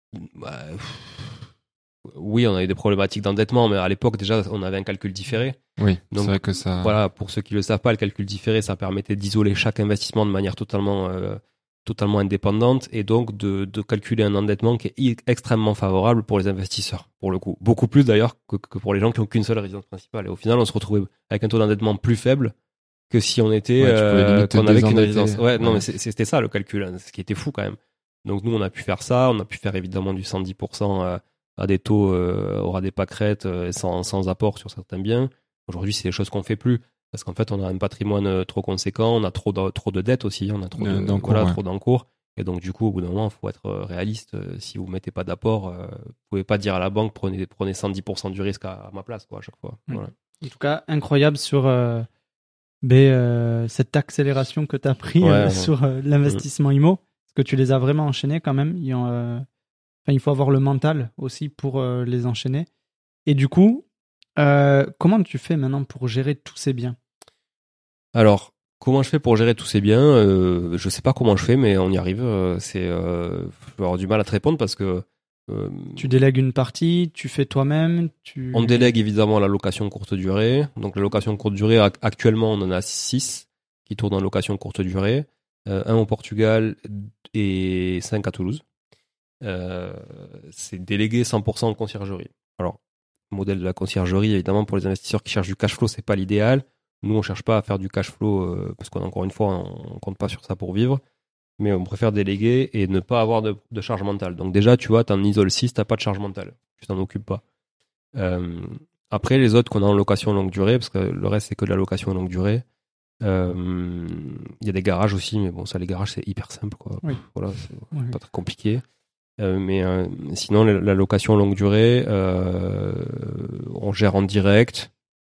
Oui, on a eu des problématiques d'endettement, mais à l'époque, déjà, on avait un calcul différé. Oui, donc, c'est vrai que ça... Voilà, pour ceux qui le savent pas, le calcul différé, ça permettait d'isoler chaque investissement de manière totalement indépendante et donc de calculer un endettement qui est extrêmement favorable pour les investisseurs, pour le coup. Beaucoup plus d'ailleurs que pour les gens qui n'ont qu'une seule résidence principale. Et au final, on se retrouvait avec un taux d'endettement plus faible que si on était qu'on avait qu'une résidence. Non, mais c'était ça le calcul, hein, ce qui était fou quand même. Donc nous, on a pu faire ça, on a pu faire évidemment du 110% à des taux au ras des pâquerettes sans apport sur certains biens. Aujourd'hui, c'est des choses qu'on fait plus. Parce qu'en fait, on a un patrimoine trop conséquent, on a trop de dettes aussi, on a trop d'encours. Et donc, du coup, au bout d'un moment, il faut être réaliste. Si vous ne mettez pas d'apport, vous ne pouvez pas dire à la banque prenez 110% du risque à ma place, quoi, à chaque fois. Voilà. En tout cas, incroyable sur cette accélération que tu as pris sur l'investissement IMO. Parce que tu les as vraiment enchaînés quand même. Il faut avoir le mental aussi pour les enchaîner. Et du coup, comment tu fais maintenant pour gérer tous ces biens? Alors, comment je fais pour gérer tous ces biens? Je sais pas comment je fais, mais on y arrive. Je vais avoir du mal à te répondre parce que... tu délègues une partie, tu fais toi-même On délègue évidemment la location courte durée. Donc la location courte durée, actuellement, on en a 6 qui tournent en location courte durée. 1 au Portugal et 5 à Toulouse. C'est délégué 100% en conciergerie. Alors, modèle de la conciergerie, évidemment, pour les investisseurs qui cherchent du cash flow, c'est pas l'idéal. Nous, on cherche pas à faire du cash flow parce qu'encore une fois, on compte pas sur ça pour vivre. Mais on préfère déléguer et ne pas avoir de charge mentale. Donc déjà, tu vois, t'en isoles 6, t'as pas de charge mentale. Tu t'en occupes pas. Après, les autres qu'on a en location longue durée, parce que le reste, c'est que de la location longue durée. Il y a des garages aussi, mais bon, ça, les garages, c'est hyper simple, quoi. Oui. Voilà, c'est pas très compliqué. Mais sinon, la location longue durée, on gère en direct.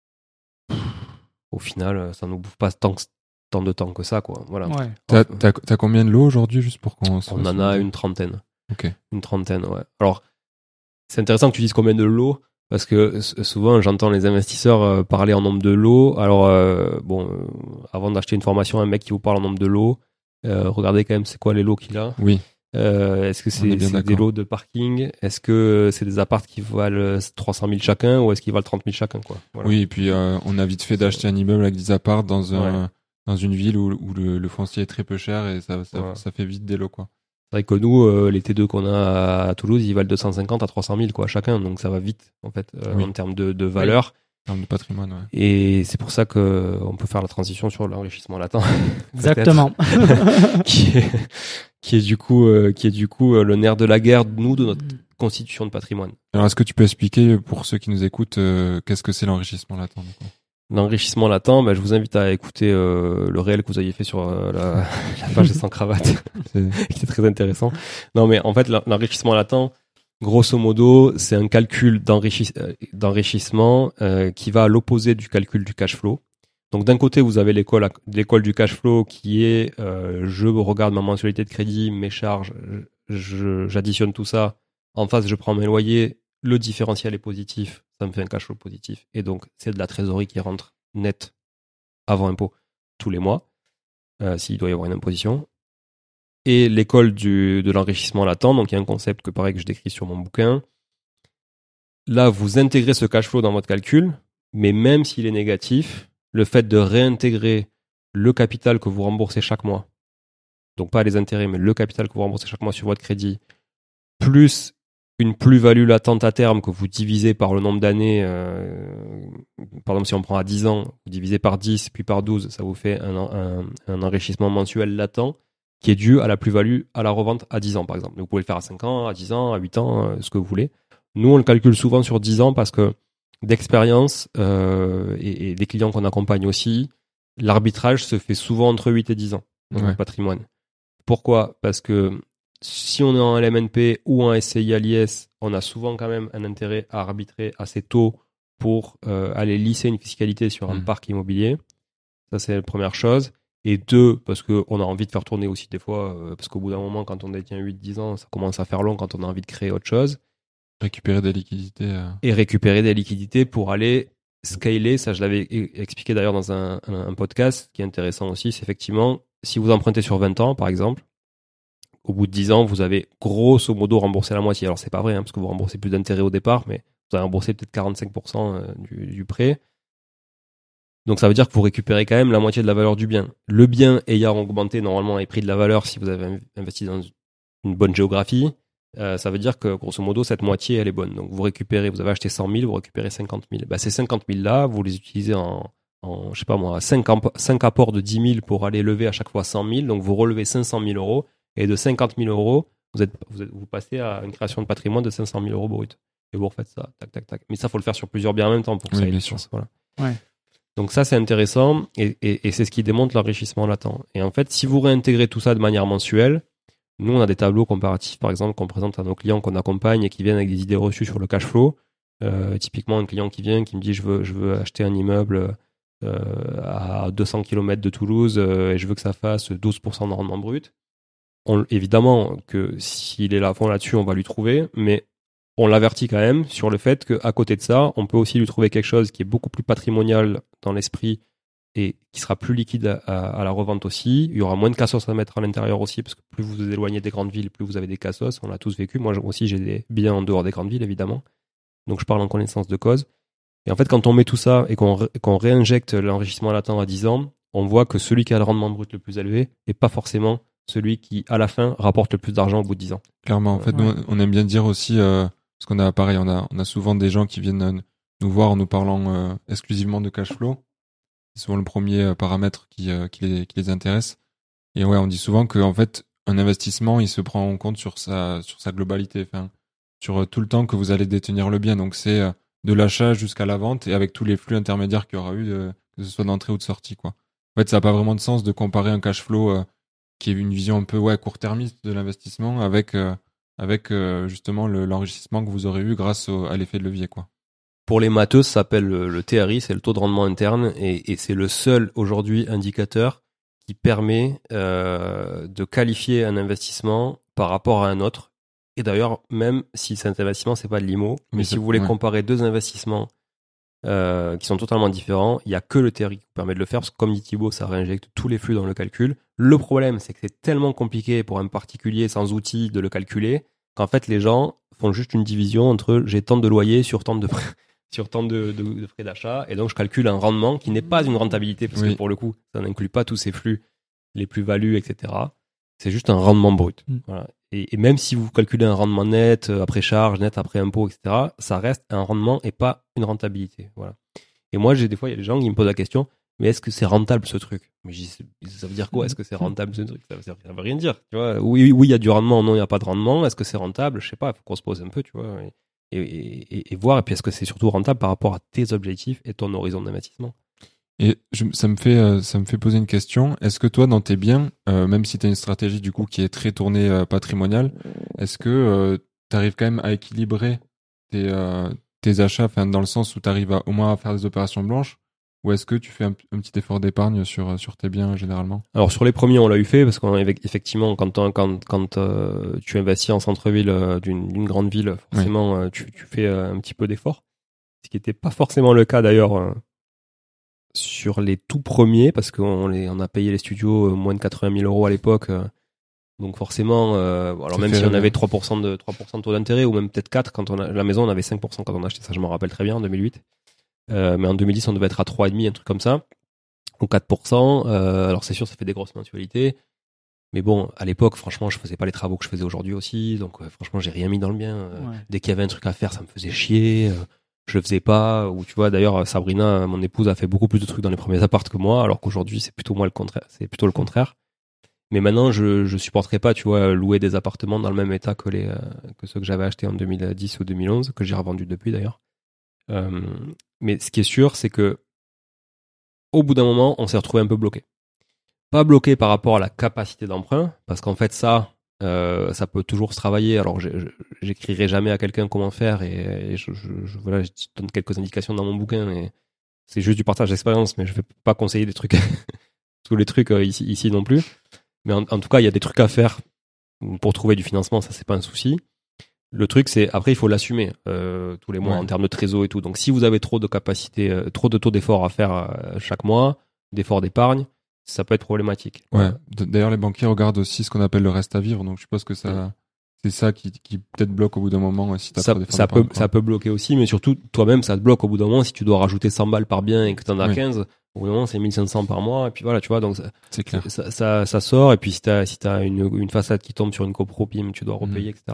Au final, ça nous bouffe pas tant de temps que ça, quoi. Voilà. Ouais. T'as combien de lots aujourd'hui, juste pour qu'on... On en a une trentaine. Ok. Une trentaine, ouais. Alors, c'est intéressant que tu dises combien de lots, parce que souvent, j'entends les investisseurs parler en nombre de lots. Alors, avant d'acheter une formation, un mec qui vous parle en nombre de lots, regardez quand même c'est quoi les lots qu'il a. Oui. Est-ce que c'est des lots de parking? Est-ce que c'est des apparts qui valent 300 000 chacun ou est-ce qu'ils valent 30 000 chacun, quoi? Voilà. Oui, et puis on a vite fait d'acheter un immeuble avec des apparts dans une ville où le foncier est très peu cher et ça fait vite des lots, quoi. C'est vrai que nous, les T2 qu'on a à Toulouse, ils valent 250 à 300 000, quoi, chacun, donc ça va vite, en fait, en termes de valeur. En termes de patrimoine, ouais. Et c'est pour ça qu'on peut faire la transition sur l'enrichissement latent. Exactement. qui est du coup le nerf de la guerre, nous, de notre constitution de patrimoine. Alors, est-ce que tu peux expliquer, pour ceux qui nous écoutent, qu'est-ce que c'est l'enrichissement latent, du coup? L'enrichissement latent, je vous invite à écouter le réel que vous aviez fait sur la page de Sans Cravate, qui était très intéressant. Non, mais en fait, l'enrichissement latent, grosso modo, c'est un calcul d'enrichissement qui va à l'opposé du calcul du cash flow. Donc d'un côté, vous avez l'école du cash flow qui est je regarde ma mensualité de crédit, mes charges, j'additionne tout ça. En face, je prends mes loyers, le différentiel est positif, ça me fait un cash flow positif. Et donc, c'est de la trésorerie qui rentre net avant impôt tous les mois, s'il doit y avoir une imposition. Et l'école de l'enrichissement latent, donc il y a un concept que je décris sur mon bouquin. Là, vous intégrez ce cash flow dans votre calcul, mais même s'il est négatif, le fait de réintégrer le capital que vous remboursez chaque mois, donc pas les intérêts, mais le capital que vous remboursez chaque mois sur votre crédit, plus une plus-value latente à terme que vous divisez par le nombre d'années, par exemple si on prend à 10 ans, vous divisez par 10 puis par 12, ça vous fait un enrichissement mensuel latent qui est dû à la plus-value à la revente à 10 ans par exemple. Donc, vous pouvez le faire à 5 ans, à 10 ans, à 8 ans, ce que vous voulez. Nous on le calcule souvent sur 10 ans parce que d'expérience et des clients qu'on accompagne aussi, l'arbitrage se fait souvent entre 8 et 10 ans dans le patrimoine. Pourquoi ? Parce que si on est en LMNP ou en SCI à l'IS, on a souvent quand même un intérêt à arbitrer assez tôt pour aller lisser une fiscalité sur un parc immobilier. Ça, c'est la première chose. Et deux, parce qu'on a envie de faire tourner aussi des fois, parce qu'au bout d'un moment, quand on détient 8-10 ans, ça commence à faire long quand on a envie de créer autre chose. Récupérer des liquidités. Et récupérer des liquidités pour aller scaler. Ça, je l'avais expliqué d'ailleurs dans un podcast qui est intéressant aussi. C'est effectivement, si vous empruntez sur 20 ans, par exemple, au bout de 10 ans, vous avez grosso modo remboursé la moitié. Alors, c'est pas vrai, parce que vous remboursez plus d'intérêt au départ, mais vous avez remboursé peut-être 45% du prêt. Donc ça veut dire que vous récupérez quand même la moitié de la valeur du bien. Le bien ayant augmenté normalement les prix de la valeur si vous avez investi dans une bonne géographie, ça veut dire que grosso modo cette moitié elle est bonne. Donc vous avez acheté 100 000, vous récupérez 50 000. Ces 50 000 là, vous les utilisez en je sais pas moi, 5 apports de 10 000 pour aller lever à chaque fois 100 000. Donc vous relevez 500 000 euros et de 50 000 euros, vous passez à une création de patrimoine de 500 000 euros brut. Et vous refaites ça, tac, tac, tac. Mais ça, faut le faire sur plusieurs biens en même temps pour que ça ait du sens. Voilà. Ouais. Donc ça, c'est intéressant et c'est ce qui démontre l'enrichissement latent. Et en fait, si vous réintégrez tout ça de manière mensuelle, nous, on a des tableaux comparatifs, par exemple, qu'on présente à nos clients qu'on accompagne et qui viennent avec des idées reçues sur le cash flow. Typiquement, un client qui vient, qui me dit je veux acheter un immeuble à 200 km de Toulouse et je veux que ça fasse 12% de rendement brut. Évidemment que s'il est là à fond là-dessus, on va lui trouver, mais on l'avertit quand même sur le fait qu'à côté de ça, on peut aussi lui trouver quelque chose qui est beaucoup plus patrimonial dans l'esprit et qui sera plus liquide à la revente aussi. Il y aura moins de cassos à mettre à l'intérieur aussi, parce que plus vous vous éloignez des grandes villes, plus vous avez des cassos. On l'a tous vécu. Moi aussi, j'ai des biens en dehors des grandes villes, évidemment. Donc je parle en connaissance de cause. Et en fait, quand on met tout ça et qu'on réinjecte l'enrichissement latent à 10 ans, on voit que celui qui a le rendement brut le plus élevé n'est pas forcément celui qui, à la fin, rapporte le plus d'argent au bout de 10 ans. Clairement, en fait, nous, on aime bien dire aussi, parce qu'on a pareil, on a souvent des gens qui viennent nous voir en nous parlant exclusivement de cash flow. C'est souvent le premier paramètre qui les intéresse. Et ouais, on dit souvent que en fait, un investissement, il se prend en compte sur sa globalité, enfin, sur tout le temps que vous allez détenir le bien. Donc c'est de l'achat jusqu'à la vente et avec tous les flux intermédiaires qu'il y aura eu, que ce soit d'entrée ou de sortie, quoi. En fait, ça n'a pas vraiment de sens de comparer un cash flow qui est une vision un peu court-termiste de l'investissement avec justement l'enrichissement que vous aurez eu grâce à l'effet de levier, quoi. Pour les matheux, ça s'appelle le TRI, c'est le taux de rendement interne, et c'est le seul aujourd'hui indicateur qui permet de qualifier un investissement par rapport à un autre. Et d'ailleurs, même si cet investissement c'est pas de l'IMO, mais si vous voulez comparer deux investissements qui sont totalement différents, il y a que le TRI qui permet de le faire, parce que comme dit Thibaut, ça réinjecte tous les flux dans le calcul. Le problème, c'est que c'est tellement compliqué pour un particulier sans outils de le calculer qu'en fait les gens font juste une division entre j'ai tant de loyer sur tant de frais d'achat, et donc je calcule un rendement qui n'est pas une rentabilité, parce que pour le coup, ça n'inclut pas tous ces flux, les plus-values, etc. C'est juste un rendement brut. Voilà. Et même si vous calculez un rendement net, après charge, net après impôt, etc., ça reste un rendement et pas une rentabilité. Voilà. Et moi, des fois, il y a des gens qui me posent la question, mais est-ce que c'est rentable ce truc ? Mais je dis, ça veut dire quoi ? Est-ce que c'est rentable ce truc ? Ça veut rien dire. Tu vois ? Oui, il y a du rendement, non, il n'y a pas de rendement. Est-ce que c'est rentable ? Je sais pas, il faut qu'on se pose un peu, tu vois. Et voir, et puis est-ce que c'est surtout rentable par rapport à tes objectifs et ton horizon d'investissement. Et ça me fait poser une question. Est-ce que toi, dans tes biens, même si tu as une stratégie du coup qui est très tournée patrimoniale, est-ce que tu arrives quand même à équilibrer tes achats, enfin dans le sens où tu arrives au moins à faire des opérations blanches, ou est-ce que tu fais un petit effort d'épargne sur tes biens généralement ? Alors sur les premiers, on l'a eu fait, parce qu'effectivement, quand tu investis en centre-ville d'une grande ville, forcément, tu fais un petit peu d'effort. Ce qui n'était pas forcément le cas d'ailleurs sur les tout premiers, parce qu'on a payé les studios moins de 80 000 euros à l'époque. Donc forcément, alors même si on avait 3% de taux d'intérêt, ou même peut-être 4, la maison on avait 5% quand on a acheté ça, je me rappelle très bien, en 2008. Mais en 2010, on devait être à 3,5, un truc comme ça, ou 4%. Alors c'est sûr, ça fait des grosses mensualités. Mais bon, à l'époque, franchement, je faisais pas les travaux que je faisais aujourd'hui aussi. Donc franchement, j'ai rien mis dans le bien. Dès qu'il y avait un truc à faire, ça me faisait chier. Je le faisais pas. Ou tu vois, d'ailleurs, Sabrina, mon épouse, a fait beaucoup plus de trucs dans les premiers apparts que moi, alors qu'aujourd'hui, c'est plutôt le contraire. Mais maintenant, je supporterais pas, tu vois, louer des appartements dans le même état que ceux que j'avais achetés en 2010 ou 2011, que j'ai revendus depuis d'ailleurs. Mais ce qui est sûr, c'est que au bout d'un moment, on s'est retrouvé un peu bloqué. Pas bloqué par rapport à la capacité d'emprunt, parce qu'en fait ça peut toujours se travailler. Alors j'écrirai jamais à quelqu'un comment faire et je voilà, je donne quelques indications dans mon bouquin, mais c'est juste du partage d'expérience, mais je vais pas conseiller des trucs tous les trucs ici non plus. Mais en tout cas, il y a des trucs à faire pour trouver du financement, ça c'est pas un souci. Le truc, c'est après il faut l'assumer tous les mois en termes de trésor et tout. Donc si vous avez trop de capacité, trop de taux d'effort à faire chaque mois, d'efforts d'épargne, ça peut être problématique. Ouais. D'ailleurs, les banquiers regardent aussi ce qu'on appelle le reste à vivre. Donc je suppose que c'est ça qui peut-être bloque au bout d'un moment si t'as trop d'efforts d'épargne, ça peut bloquer aussi, mais surtout toi-même ça te bloque au bout d'un moment si tu dois rajouter 100 balles par bien et que t'en as 15. Au bout d'un moment c'est 1500 par mois et puis voilà, tu vois, donc c'est clair. Ça sort. Et puis si t'as une façade qui tombe sur une copro, tu dois repayer, etc.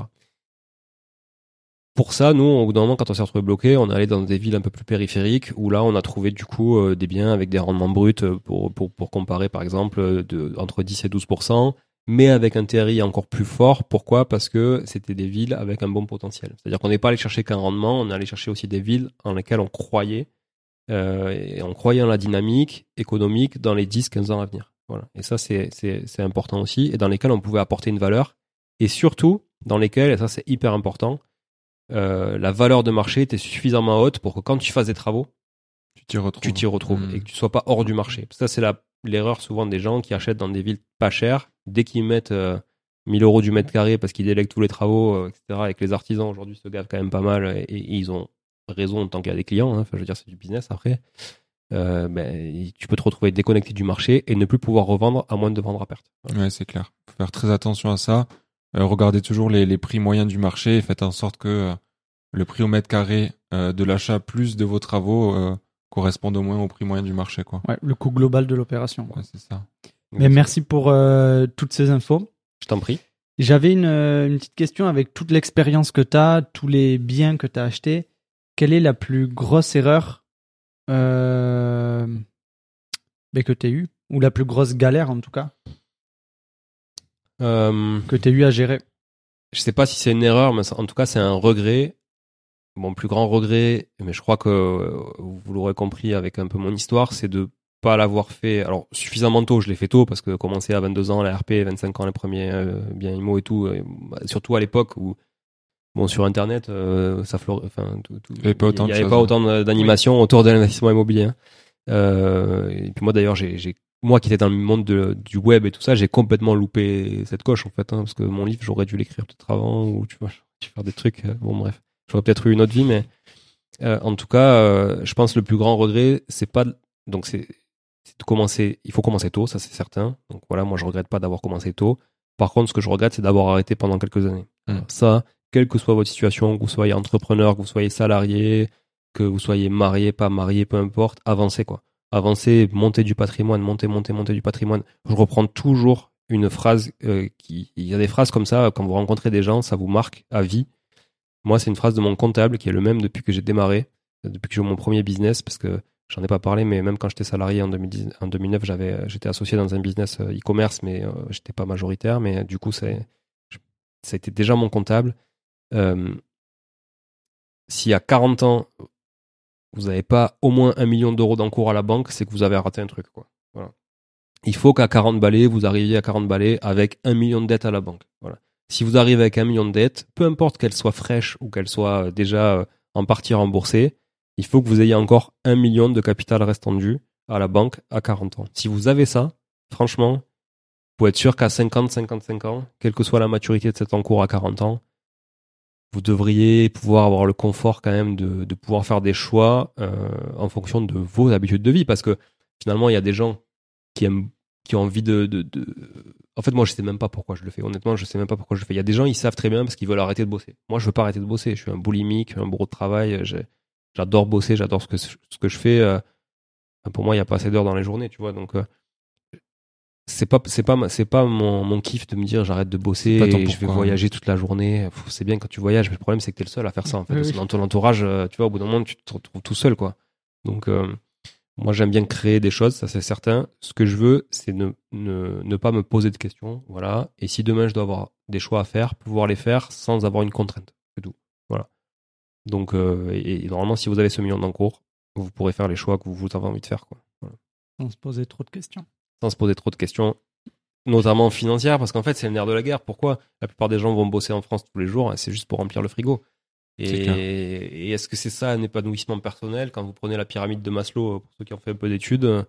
Pour ça, nous, au bout d'un moment, quand on s'est retrouvé bloqué, on est allé dans des villes un peu plus périphériques où là, on a trouvé du coup des biens avec des rendements bruts pour comparer, par exemple, entre 10 et 12%, mais avec un TRI encore plus fort. Pourquoi ? Parce que c'était des villes avec un bon potentiel. C'est-à-dire qu'on n'est pas allé chercher qu'un rendement, on est allé chercher aussi des villes dans lesquelles on croyait, et on croyait en la dynamique économique dans les 10-15 ans à venir. Voilà. Et ça, c'est important aussi, et dans lesquelles on pouvait apporter une valeur, et surtout dans lesquelles, et ça c'est hyper important, la valeur de marché était suffisamment haute pour que quand tu fasses des travaux, tu t'y retrouves et que tu sois pas hors du marché. Ça, c'est l'erreur souvent des gens qui achètent dans des villes pas chères. Dès qu'ils mettent 1000 € du mètre carré parce qu'ils délèguent tous les travaux, etc., et que les artisans aujourd'hui se gavent quand même pas mal, et ils ont raison tant qu'il y a des clients. Enfin, je veux dire, c'est du business après. Tu peux te retrouver déconnecté du marché et ne plus pouvoir revendre à moins de vendre à perte. Ouais, c'est clair. Faut faire très attention à ça. Regardez toujours les prix moyens du marché et faites en sorte que le prix au mètre carré de l'achat plus de vos travaux corresponde au moins au prix moyen du marché, quoi. Ouais, le coût global de l'opération. Ouais, c'est ça. Mais merci pour toutes ces infos. Je t'en prie. J'avais une petite question avec toute l'expérience que tu as, tous les biens que tu as achetés. Quelle est la plus grosse erreur que tu as eue, ou la plus grosse galère en tout cas que tu as eu à gérer? Je sais pas si c'est une erreur, mais en tout cas c'est un regret. Mon plus grand regret, mais je crois que vous l'aurez compris avec un peu mon histoire, c'est de pas l'avoir fait. Alors suffisamment tôt, je l'ai fait tôt parce que commencer à 22 ans la RP, 25 ans les premiers biens IMO et tout, surtout à l'époque où sur internet ça fleurit, enfin il n'y avait pas autant d'animation autour de l'investissement immobilier. Et puis moi d'ailleurs moi qui étais dans le monde du web et tout ça, j'ai complètement loupé cette coche en fait, parce que mon livre j'aurais dû l'écrire peut-être avant, ou tu vois, faire des trucs, bon bref, j'aurais peut-être eu une autre vie, mais en tout cas je pense que le plus grand regret c'est de commencer. Il faut commencer tôt, ça c'est certain, donc voilà, moi je regrette pas d'avoir commencé tôt. Par contre ce que je regrette c'est d'avoir arrêté pendant quelques années. Ça, quelle que soit votre situation, que vous soyez entrepreneur, que vous soyez salarié, que vous soyez marié, pas marié, peu importe, avancez quoi. Avancer, monter du patrimoine, monter du patrimoine. Je reprends toujours une phrase il y a des phrases comme ça, quand vous rencontrez des gens, ça vous marque à vie. Moi, c'est une phrase de mon comptable qui est le même depuis que j'ai démarré, depuis que j'ai eu mon premier business, parce que j'en ai pas parlé, mais même quand j'étais salarié en 2009, j'étais associé dans un business e-commerce, mais j'étais pas majoritaire, mais du coup, ça a été déjà mon comptable. Si à 40 ans, vous n'avez pas au moins 1 million d'euros d'encours à la banque, c'est que vous avez raté un truc, quoi. Voilà. Il faut qu'à 40 balais, vous arriviez à 40 balais avec 1 million de dettes à la banque. Voilà. Si vous arrivez avec 1 million de dettes, peu importe qu'elles soient fraîches ou qu'elles soient déjà en partie remboursées, il faut que vous ayez encore 1 million de capital restant dû à la banque à 40 ans. Si vous avez ça, franchement, vous pouvez être sûr qu'à 50-55 ans, quelle que soit la maturité de cet encours à 40 ans, vous devriez pouvoir avoir le confort quand même de pouvoir faire des choix en fonction de vos habitudes de vie. Parce que finalement, il y a des gens qui ont envie En fait, moi, je sais même pas pourquoi je le fais. Honnêtement, je sais même pas pourquoi je le fais. Il y a des gens, ils savent très bien parce qu'ils veulent arrêter de bosser. Moi, je veux pas arrêter de bosser. Je suis un boulimique, un bourreau de travail. J'adore bosser, j'adore ce que je fais. Pour moi, il y a pas assez d'heures dans les journées, tu vois. Donc, c'est pas mon kiff de me dire j'arrête de bosser et je vais voyager toute la journée. C'est bien quand tu voyages, mais le problème c'est que t'es le seul à faire ça en fait. Oui. Dans ton entourage, tu vois, au bout d'un moment tu te retrouves tout seul, quoi. Donc moi j'aime bien créer des choses, ça c'est certain. Ce que je veux, c'est ne pas me poser de questions, voilà. Et si demain je dois avoir des choix à faire, pouvoir les faire sans avoir une contrainte, c'est tout. Voilà. Donc, et normalement, si vous avez ce million d'encours, vous pourrez faire les choix que vous avez envie de faire, quoi. Voilà. Sans se poser trop de questions. Sans se poser trop de questions, notamment financières, parce qu'en fait, c'est le nerf de la guerre. Pourquoi la plupart des gens vont bosser en France tous les jours? C'est juste pour remplir le frigo. Et est-ce que c'est ça un épanouissement personnel? Quand vous prenez la pyramide de Maslow, pour ceux qui ont fait un peu d'études,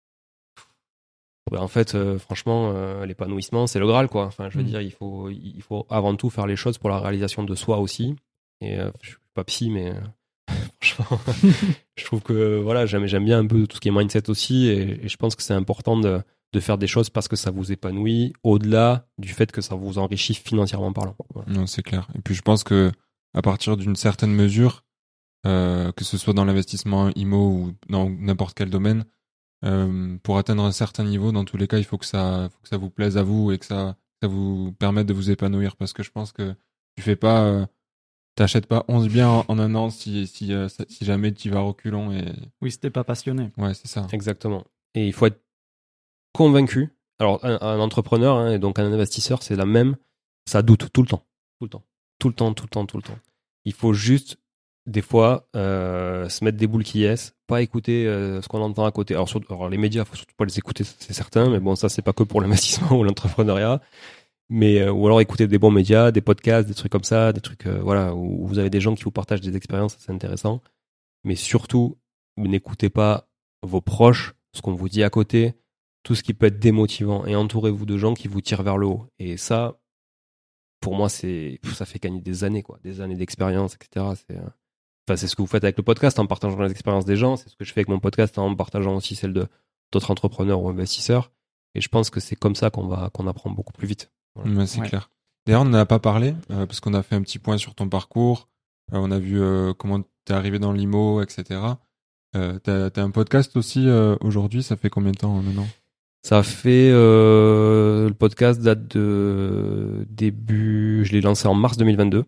en fait, franchement, l'épanouissement, c'est le Graal, quoi. Enfin, je veux dire, il faut avant tout faire les choses pour la réalisation de soi aussi. Et je suis pas psy, mais franchement, je trouve que voilà, j'aime bien un peu tout ce qui est mindset aussi, et je pense que c'est important de faire des choses parce que ça vous épanouit, au-delà du fait que ça vous enrichit financièrement parlant. Voilà. Non, c'est clair. Et puis je pense que à partir d'une certaine mesure, que ce soit dans l'investissement IMO ou dans n'importe quel domaine, pour atteindre un certain niveau, dans tous les cas, il faut que ça vous plaise à vous et que ça vous permette de vous épanouir, parce que je pense que tu fais pas t'achètes pas 11 biens en un an si jamais tu vas reculons. Et... Oui, si t'es pas passionné. Ouais, c'est ça. Exactement. Et il faut être convaincu. Alors, un entrepreneur, et donc un investisseur, c'est la même. Ça doute tout le temps. Tout le temps. Il faut juste, des fois, se mettre des boules qui yes, pas écouter ce qu'on entend à côté. Alors, les médias, faut surtout pas les écouter, c'est certain, mais bon, ça, c'est pas que pour l'investissement ou l'entrepreneuriat. Mais ou alors écouter des bons médias, des podcasts, des trucs comme ça, des trucs voilà, où vous avez des gens qui vous partagent des expériences, c'est intéressant. Mais surtout, n'écoutez pas vos proches, ce qu'on vous dit à côté, tout ce qui peut être démotivant, et entourez-vous de gens qui vous tirent vers le haut. Et ça, pour moi, ça fait gagner des années, quoi, des années d'expérience, etc. C'est ce que vous faites avec le podcast en partageant les expériences des gens. C'est ce que je fais avec mon podcast en partageant aussi celles d'autres entrepreneurs ou investisseurs. Et je pense que c'est comme ça qu'on apprend beaucoup plus vite. Voilà. Ouais, c'est clair. D'ailleurs, on n'en a pas parlé, parce qu'on a fait un petit point sur ton parcours. On a vu comment t'es arrivé dans l'IMO, etc. T'as un podcast aussi aujourd'hui. Ça fait combien de temps maintenant? Ça fait... le podcast date de début... Je l'ai lancé en mars 2022.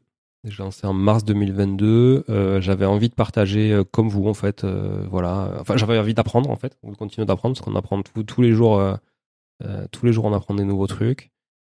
J'avais envie de partager comme vous, en fait. Voilà. Enfin, j'avais envie d'apprendre, en fait. On continue d'apprendre, parce qu'on apprend tous les jours. Tous les jours, on apprend des nouveaux trucs.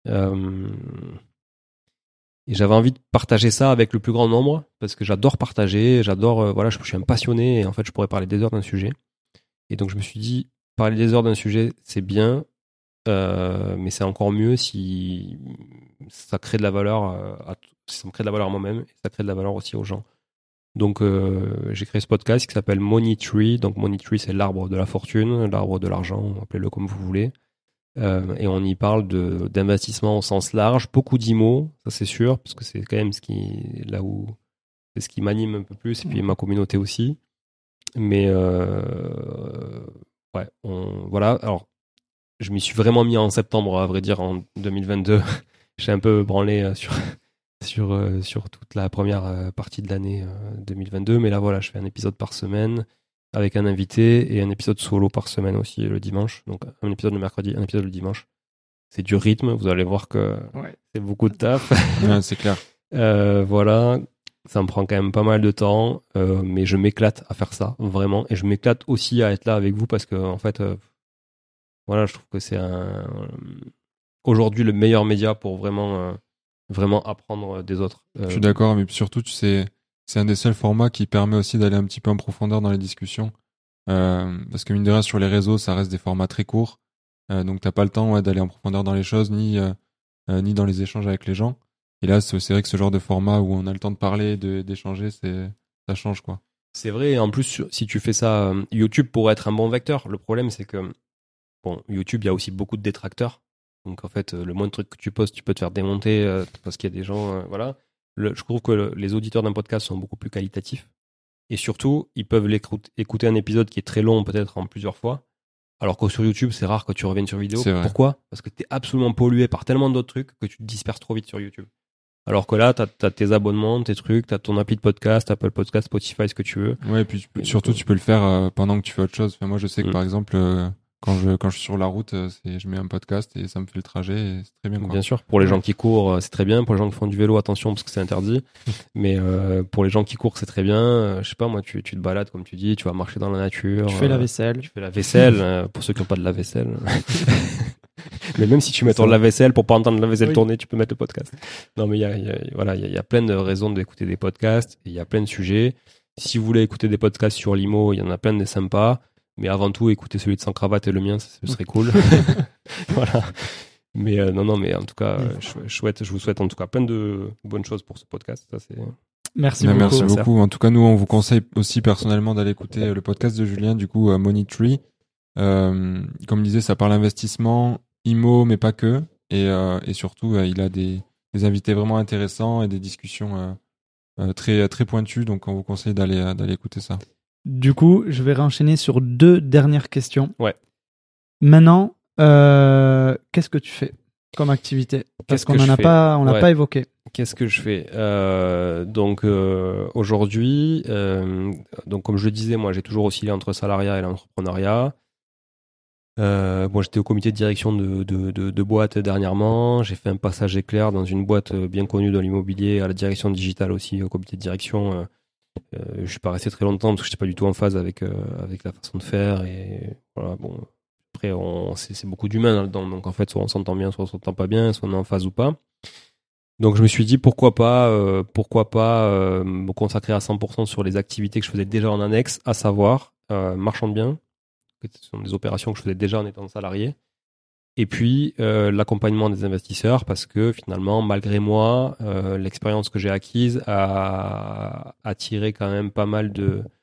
Et j'avais envie de partager ça avec le plus grand nombre, parce que j'adore partager, voilà, je suis un passionné, et en fait je pourrais parler des heures d'un sujet. Et donc je me suis dit, parler des heures d'un sujet, c'est bien, mais c'est encore mieux si ça crée de la valeur si ça me crée de la valeur à moi-même, et ça crée de la valeur aussi aux gens. Donc j'ai créé ce podcast qui s'appelle Money Tree. Donc Money Tree, c'est l'arbre de la fortune, l'arbre de l'argent, appelez-le comme vous voulez. Et on y parle d'investissement au sens large, beaucoup d'IMO, ça c'est sûr, parce que c'est quand même c'est ce qui m'anime un peu plus, et puis ma communauté aussi. Mais ouais, voilà. Alors, je m'y suis vraiment mis en septembre, à vrai dire, en 2022. J'ai un peu branlé sur toute la première partie de l'année 2022, mais là voilà, je fais un épisode par semaine, avec un invité, et un épisode solo par semaine aussi le dimanche. Donc un épisode le mercredi, un épisode le dimanche. C'est du rythme, vous allez voir que c'est beaucoup de taf. Ouais, c'est clair. Voilà, ça me prend quand même pas mal de temps, mais je m'éclate à faire ça, vraiment. Et je m'éclate aussi à être là avec vous, parce que en fait, voilà, je trouve que c'est aujourd'hui le meilleur média pour vraiment apprendre des autres. Je suis d'accord, mais surtout, tu sais, c'est un des seuls formats qui permet aussi d'aller un petit peu en profondeur dans les discussions. Parce que mine de rien, sur les réseaux, ça reste des formats très courts. Donc t'as pas le temps d'aller en profondeur dans les choses, ni dans les échanges avec les gens. Et là, c'est vrai que ce genre de format où on a le temps de parler, d'échanger, ça change, quoi. C'est vrai, en plus, si tu fais ça, YouTube pourrait être un bon vecteur. Le problème, c'est que, bon, YouTube, il y a aussi beaucoup de détracteurs. Donc en fait, le moins de trucs que tu postes, tu peux te faire démonter parce qu'il y a des gens, voilà. Je trouve que les auditeurs d'un podcast sont beaucoup plus qualitatifs. Et surtout, ils peuvent écouter un épisode qui est très long, peut-être en plusieurs fois. Alors que sur YouTube, c'est rare que tu reviennes sur vidéo. Pourquoi ? Parce que tu es absolument pollué par tellement d'autres trucs que tu te disperses trop vite sur YouTube. Alors que là, tu as tes abonnements, tes trucs, tu as ton appli de podcast, Apple Podcast, Spotify, ce que tu veux. Ouais, et puis surtout, tu peux le faire pendant que tu fais autre chose. Enfin, moi, je sais que par exemple... Quand je suis sur la route, je mets un podcast et ça me fait le trajet, et c'est très bien, quoi. Bien sûr, pour les gens qui courent, c'est très bien. Pour les gens qui font du vélo, attention, parce que c'est interdit. Mais pour les gens qui courent, c'est très bien. Je sais pas, moi, tu te balades, comme tu dis, tu vas marcher dans la nature. Tu fais la vaisselle. Pour ceux qui n'ont pas de la vaisselle. Mais même si tu mets ton lave-vaisselle pour pas entendre la vaisselle Oui. tourner, tu peux mettre le podcast. Non, mais il y a plein de raisons d'écouter des podcasts. Il y a plein de sujets. Si vous voulez écouter des podcasts sur l'IMO, il y en a plein de sympas. Mais avant tout, écoutez celui de Sans Cravate et le mien, ce serait cool. Voilà. Mais mais en tout cas, chouette. Je vous souhaite en tout cas plein de bonnes choses pour ce podcast. Ça, c'est... Merci Mais beaucoup. merci beaucoup. En tout cas, nous, on vous conseille aussi personnellement d'aller écouter le podcast de Julien, du coup, Money Tree. Comme il disait, ça parle investissement, IMO, mais pas que. Et surtout, il a des invités vraiment intéressants et des discussions très, très pointues. Donc, on vous conseille d'aller écouter ça. Du coup, je vais renchaîner sur 2 dernières questions. Ouais. Maintenant, qu'est-ce que tu fais comme activité? Parce qu'on l'a pas évoqué. Qu'est-ce que je fais aujourd'hui, donc comme je le disais, moi j'ai toujours oscillé entre salariat et l'entrepreneuriat. J'étais au comité de direction de boîte dernièrement. J'ai fait un passage éclair dans une boîte bien connue dans l'immobilier, à la direction digitale aussi, au comité de direction. Je suis pas resté très longtemps parce que j'étais pas du tout en phase avec la façon de faire. Et voilà, bon. Après, c'est beaucoup d'humains là-dedans. Donc en fait, soit on s'entend bien, soit on s'entend pas bien, soit on est en phase ou pas. Donc je me suis dit pourquoi pas me consacrer à 100% sur les activités que je faisais déjà en annexe, à savoir marchand de biens. Ce sont des opérations que je faisais déjà en étant salarié. Et puis l'accompagnement des investisseurs, parce que finalement, malgré moi, l'expérience que j'ai acquise a attiré quand même pas mal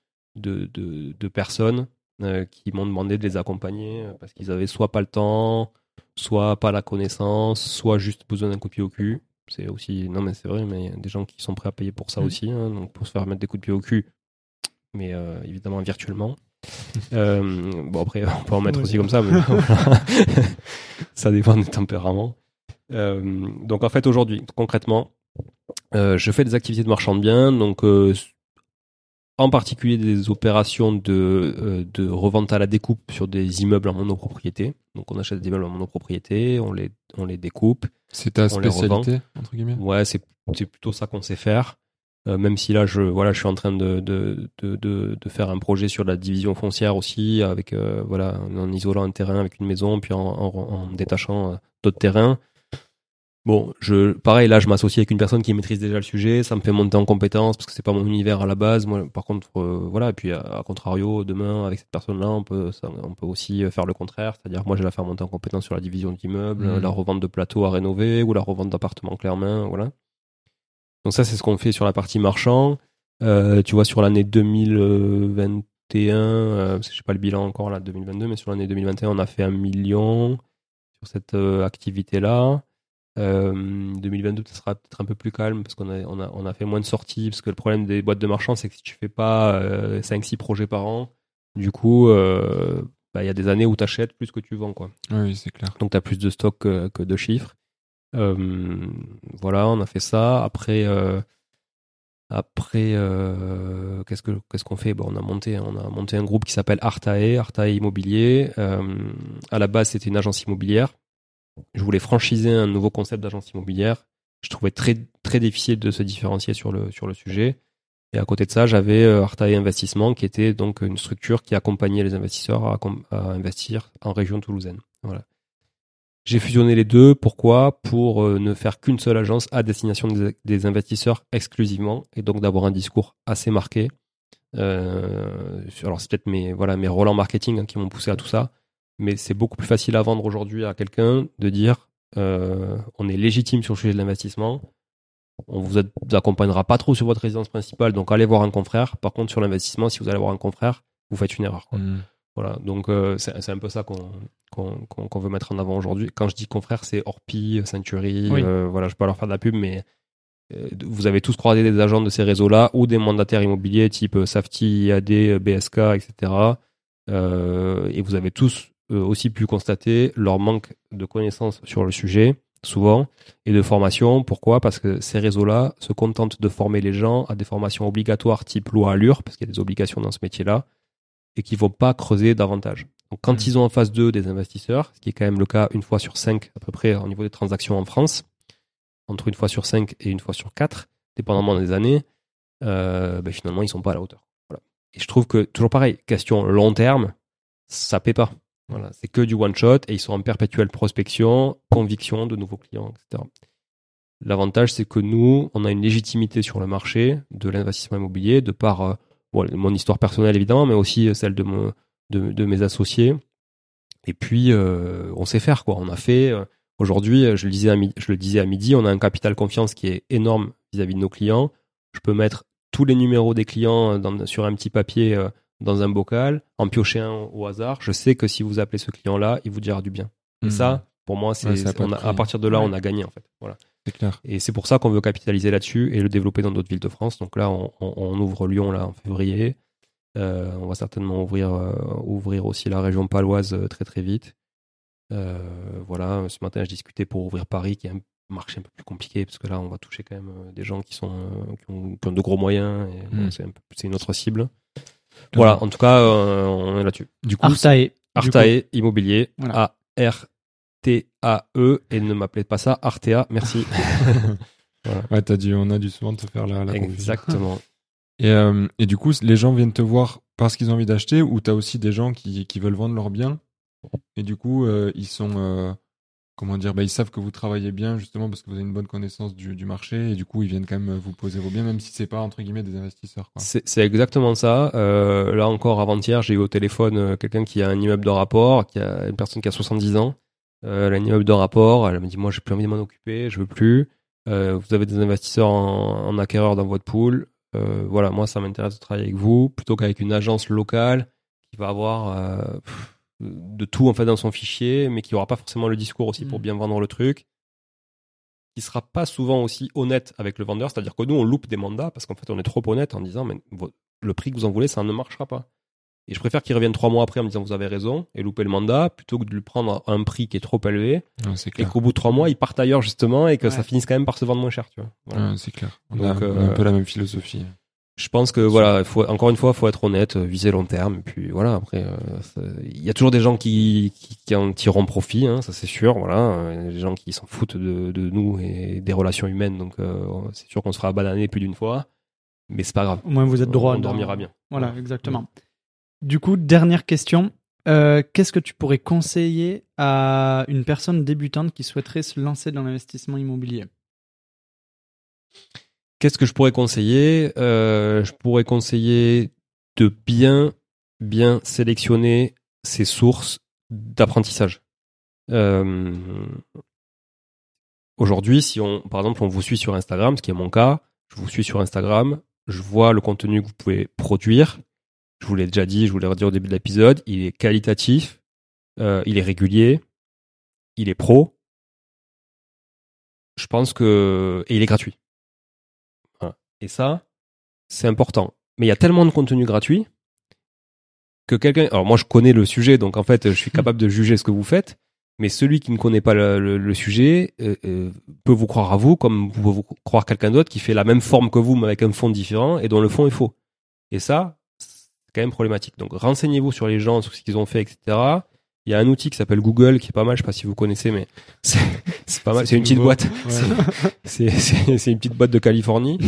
de personnes qui m'ont demandé de les accompagner parce qu'ils avaient soit pas le temps, soit pas la connaissance, soit juste besoin d'un coup de pied au cul. C'est aussi, non mais c'est vrai, mais il y a des gens qui sont prêts à payer pour ça aussi, hein, donc pour se faire mettre des coups de pied au cul, mais évidemment virtuellement. Bon après on peut en mettre aussi comme ça, mais voilà. Ça dépend des tempéraments. Donc en fait aujourd'hui, concrètement, je fais des activités de marchand de biens, donc en particulier des opérations de revente à la découpe sur des immeubles en monopropriété. Donc on achète des immeubles en monopropriété, on les découpe. C'est ta spécialité, entre guillemets? Ouais, c'est plutôt ça qu'on sait faire. Même si là, je suis en train de faire un projet sur la division foncière aussi, avec en isolant un terrain avec une maison, puis en détachant d'autres terrains. Bon, pareil, là, je m'associe avec une personne qui maîtrise déjà le sujet, ça me fait monter en compétence parce que c'est pas mon univers à la base. Moi, par contre, et puis à contrario, demain, avec cette personne-là, on peut aussi faire le contraire, c'est-à-dire moi, je vais la faire monter en compétence sur la division d'immeubles, la revente de plateaux à rénover ou la revente d'appartements clés en main, voilà. Donc ça, c'est ce qu'on fait sur la partie marchand. Tu vois, sur l'année 2021, parce que je sais pas le bilan encore là, 2022, mais sur l'année 2021, on a fait 1 million sur cette activité-là. 2022, ça sera peut-être un peu plus calme parce qu'on a fait moins de sorties, parce que le problème des boîtes de marchands, c'est que si tu fais pas 5-6 projets par an, du coup, y a des années où tu achètes plus que tu vends, quoi. Oui, c'est clair. Donc tu as plus de stock que de chiffres. Voilà, on a fait ça. Après, qu'est-ce qu'on fait? On a monté un groupe qui s'appelle Artae Immobilier. À la base, c'était une agence immobilière. Je voulais franchiser un nouveau concept d'agence immobilière. Je trouvais très, très difficile de se différencier sur le sujet. Et à côté de ça, j'avais Artae Investissement, qui était donc une structure qui accompagnait les investisseurs à investir en région toulousaine. Voilà. J'ai fusionné les deux. Pourquoi? Pour ne faire qu'une seule agence à destination des investisseurs exclusivement, et donc d'avoir un discours assez marqué. Alors c'est peut-être mes relents marketing qui m'ont poussé à tout ça, mais c'est beaucoup plus facile à vendre aujourd'hui à quelqu'un de dire on est légitime sur le sujet de l'investissement, on vous accompagnera pas trop sur votre résidence principale, donc allez voir un confrère. Par contre, sur l'investissement, si vous allez voir un confrère, vous faites une erreur, quoi. Voilà, donc c'est un peu ça qu'on veut mettre en avant aujourd'hui. Quand je dis confrère, c'est Orpi, Century, oui. Je peux leur faire de la pub, mais vous avez tous croisé des agents de ces réseaux-là ou des mandataires immobiliers type Safety, IAD, BSK, etc. Et vous avez tous aussi pu constater leur manque de connaissances sur le sujet, souvent, et de formation. Pourquoi? Parce que ces réseaux-là se contentent de former les gens à des formations obligatoires type loi Allure, parce qu'il y a des obligations dans ce métier-là, et qui ne vont pas creuser davantage. Donc quand ils ont en phase 2 des investisseurs, ce qui est quand même le cas 1 fois sur 5 à peu près au niveau des transactions en France, entre 1 fois sur 5 et 1 fois sur 4, dépendamment des années, finalement ils ne sont pas à la hauteur. Voilà. Et je trouve que, toujours pareil, question long terme, ça ne paie pas. Voilà, c'est que du one shot et ils sont en perpétuelle prospection, conviction de nouveaux clients, etc. L'avantage, c'est que nous, on a une légitimité sur le marché de l'investissement immobilier de par mon histoire personnelle évidemment, mais aussi celle de mes associés. Et puis, on sait faire quoi. On a fait. Aujourd'hui, je le disais à midi, on a un capital confiance qui est énorme vis-à-vis de nos clients. Je peux mettre tous les numéros des clients sur un petit papier dans un bocal, en piocher un au hasard. Je sais que si vous appelez ce client-là, il vous dira du bien. Et ça, pour moi, à partir de là, on a gagné en fait. Voilà. C'est clair. Et c'est pour ça qu'on veut capitaliser là-dessus et le développer dans d'autres villes de France. Donc là, on ouvre Lyon là en février. On va certainement ouvrir aussi la région paloise très très vite. Voilà. Ce matin, je discutais pour ouvrir Paris, qui est un marché un peu plus compliqué parce que là, on va toucher quand même des gens qui ont de gros moyens. Et c'est une autre cible. Voilà. En tout cas, on est là-dessus. Du coup, Artae Immobilier. Voilà. ARTAE et ne m'appelez pas ça Artea, merci. Voilà. Ouais, on a dû souvent te faire la Exactement. Et du coup, les gens viennent te voir parce qu'ils ont envie d'acheter ou t'as aussi des gens qui veulent vendre leurs biens et du coup, ils sont, ils savent que vous travaillez bien justement parce que vous avez une bonne connaissance du marché et du coup, ils viennent quand même vous poser vos biens même si c'est pas entre guillemets des investisseurs, quoi. C'est exactement ça. Là encore, avant-hier, j'ai eu au téléphone quelqu'un qui a un immeuble de rapport, une personne qui a 70 ans. Elle a un immeuble de rapport, elle me dit moi j'ai plus envie de m'en occuper, je veux plus. Vous avez des investisseurs en acquéreur dans votre pool. Voilà, moi ça m'intéresse de travailler avec vous plutôt qu'avec une agence locale qui va avoir de tout en fait dans son fichier, mais qui aura pas forcément le discours aussi pour bien vendre le truc, qui sera pas souvent aussi honnête avec le vendeur. C'est-à-dire que nous on loupe des mandats parce qu'en fait on est trop honnête en disant mais le prix que vous en voulez ça ne marchera pas. Et je préfère qu'il revienne 3 mois après en me disant vous avez raison et louper le mandat plutôt que de lui prendre un prix qui est trop élevé et qu'au bout de 3 mois il parte ailleurs justement et que ça finisse quand même par se vendre moins cher, tu vois. Voilà. C'est clair. On a un peu la même philosophie. Je pense que voilà, encore une fois, faut être honnête, viser long terme. Et puis voilà, après, il y a toujours des gens qui en tireront profit, hein, ça c'est sûr. Voilà, des gens qui s'en foutent de nous et des relations humaines. Donc c'est sûr qu'on se fera bananer plus d'une fois, mais c'est pas grave. Au moins vous êtes droit. On dormira bien. Voilà, exactement. Du coup, dernière question. Qu'est-ce que tu pourrais conseiller à une personne débutante qui souhaiterait se lancer dans l'investissement immobilier ? Qu'est-ce que je pourrais conseiller ? Je pourrais conseiller de bien sélectionner ses sources d'apprentissage. Aujourd'hui, si par exemple, on vous suit sur Instagram, ce qui est mon cas, je vous suis sur Instagram, je vois le contenu que vous pouvez produire. Je vous l'ai déjà dit, je vous l'ai redit au début de l'épisode, il est qualitatif, il est régulier, il est pro. Je pense et il est gratuit. Voilà. Et ça, c'est important. Mais il y a tellement de contenu gratuit que alors moi je connais le sujet, donc en fait je suis capable de juger ce que vous faites, mais celui qui ne connaît pas le sujet peut vous croire à vous comme vous pouvez vous croire quelqu'un d'autre qui fait la même forme que vous mais avec un fond différent et dont le fond est faux. Et ça, quand même problématique. Donc renseignez-vous sur les gens, sur ce qu'ils ont fait, etc. Il y a un outil qui s'appelle Google qui est pas mal, je sais pas si vous connaissez, mais c'est pas mal. C'est une petite boîte. Ouais. C'est une petite boîte de Californie.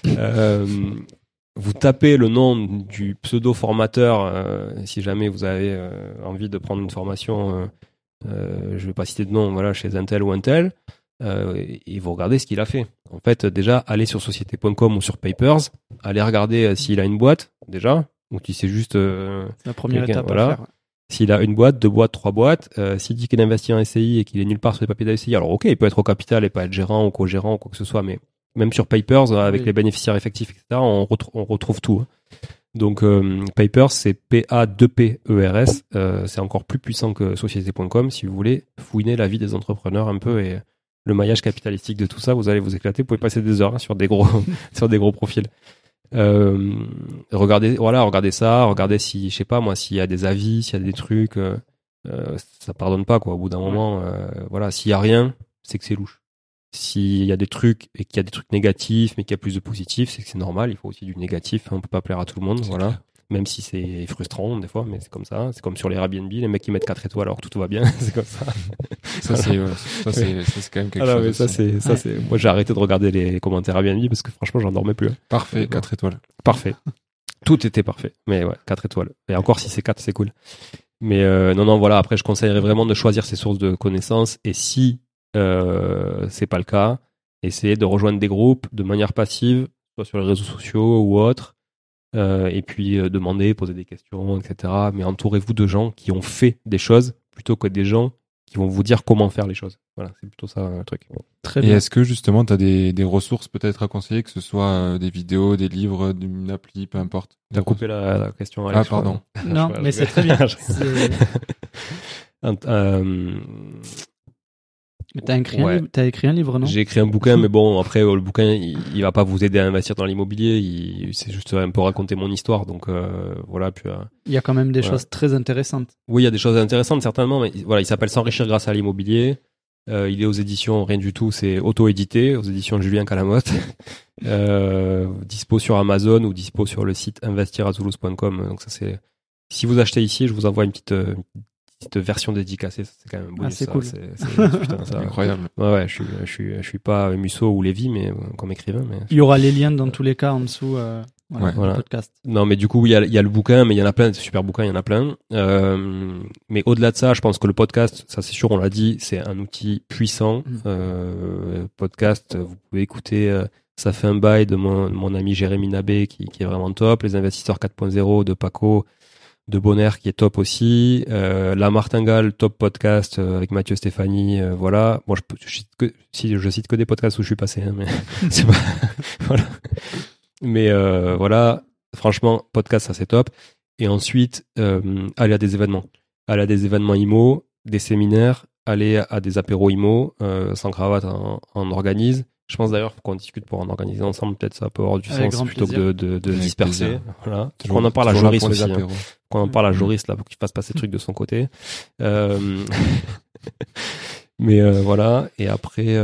Vous tapez le nom du pseudo formateur si jamais vous avez envie de prendre une formation. Je vais pas citer de nom, voilà, chez un tel ou un tel. Et vous regardez ce qu'il a fait. En fait, déjà, allez sur société.com ou sur Papers, allez regarder s'il a une boîte déjà. Ou si c'est juste c'est la première étape voilà. à faire. S'il a une boîte, 2 boîtes, 3 boîtes, s'il dit qu'il investit en SCI et qu'il est nulle part sur les papiers de SCI, alors ok, il peut être au capital et pas être gérant ou co-gérant ou quoi que ce soit, mais même sur Papers, avec les bénéficiaires effectifs, etc., on retrouve tout. Hein. Donc Papers, c'est PA2PERS, c'est encore plus puissant que société.com. Si vous voulez fouiner la vie des entrepreneurs un peu et le maillage capitalistique de tout ça, vous allez vous éclater. Vous pouvez passer des heures sur des gros profils. Regardez ça, regardez si, je sais pas moi, s'il y a des avis, s'il y a des trucs, ça pardonne pas quoi. Au bout d'un moment, voilà, s'il y a rien, c'est que c'est louche. S'il y a des trucs et qu'il y a des trucs négatifs, mais qu'il y a plus de positifs, c'est que c'est normal. Il faut aussi du négatif. On peut pas plaire à tout le monde, voilà. Clair. Même si c'est frustrant des fois, mais c'est comme ça. C'est comme sur les Airbnb, les mecs qui mettent 4 étoiles alors que tout va bien, c'est comme ça. Ça c'est quand même quelque chose. Ça c'est. Moi j'ai arrêté de regarder les commentaires Airbnb parce que franchement j'en dormais plus. Parfait, 4 étoiles. Parfait. Tout était parfait. Mais ouais, 4 étoiles. Et encore si c'est 4, c'est cool. Mais non, voilà. Après, je conseillerais vraiment de choisir ses sources de connaissances. Et si c'est pas le cas, essayez de rejoindre des groupes de manière passive, soit sur les réseaux sociaux ou autres. Et puis demander, poser des questions, etc. Mais entourez-vous de gens qui ont fait des choses plutôt que des gens qui vont vous dire comment faire les choses. Voilà, c'est plutôt ça le truc. Très Et bien. est-ce que justement, tu as des ressources peut-être à conseiller, que ce soit des vidéos, des livres, une appli, peu importe? T'as coupé la question, Ah, Alex. pardon. Non, mais c'est très bien. Mais t'as écrit un livre, non? J'ai écrit un bouquin, mais bon, après, le bouquin, il va pas vous aider à investir dans l'immobilier. C'est juste un peu raconter mon histoire. Donc, voilà. Puis, Il y a quand même des choses très intéressantes. oui, il y a des choses intéressantes, certainement. Mais voilà, il s'appelle S'enrichir grâce à l'immobilier. Il est aux éditions Rien du tout, c'est auto-édité, aux éditions Julien Calamotte. Dispo sur Amazon ou dispo sur le site investirazulus.com. Donc ça, c'est, si vous achetez ici, je vous envoie une petite version dédicacée. C'est quand même un bonus. C'est ça. cool. Putain, ça, Incroyable. Ouais, je suis pas Musso ou Lévy, mais comme écrivain. Mais... Il y aura les liens dans tous les cas en dessous. Voilà. Podcast. Non, mais du coup, il y a le bouquin, mais il y en a plein, des super bouquins, il y en a plein. Mais au-delà de ça, je pense que le podcast, ça c'est sûr, on l'a dit, c'est un outil puissant. Podcast, vous pouvez écouter Ça fait un bail de mon ami Jérémy Nabé qui est vraiment top. Les investisseurs 4.0 de Paco, de Bonner qui est top aussi. La Martingale, top podcast avec Mathieu Stéphanie. Voilà. Moi, je cite que des podcasts où je suis passé, hein, mais c'est pas. Voilà. Mais voilà, franchement, podcast, ça c'est top. Et ensuite, aller à des événements. Aller à des événements IMO, des séminaires, aller à des apéros IMO, sans cravate, on organise. Je pense d'ailleurs qu'on discute pour en organiser ensemble, peut-être ça peut avoir du Avec sens plutôt plaisir. que de disperser. Plaisir. Voilà. Toujours, On en parle à toujours là Joris pour les aussi. apéros. Qu'on en parle à Joris là pour qu'il fasse passer des trucs de son côté. Mais voilà. Et après,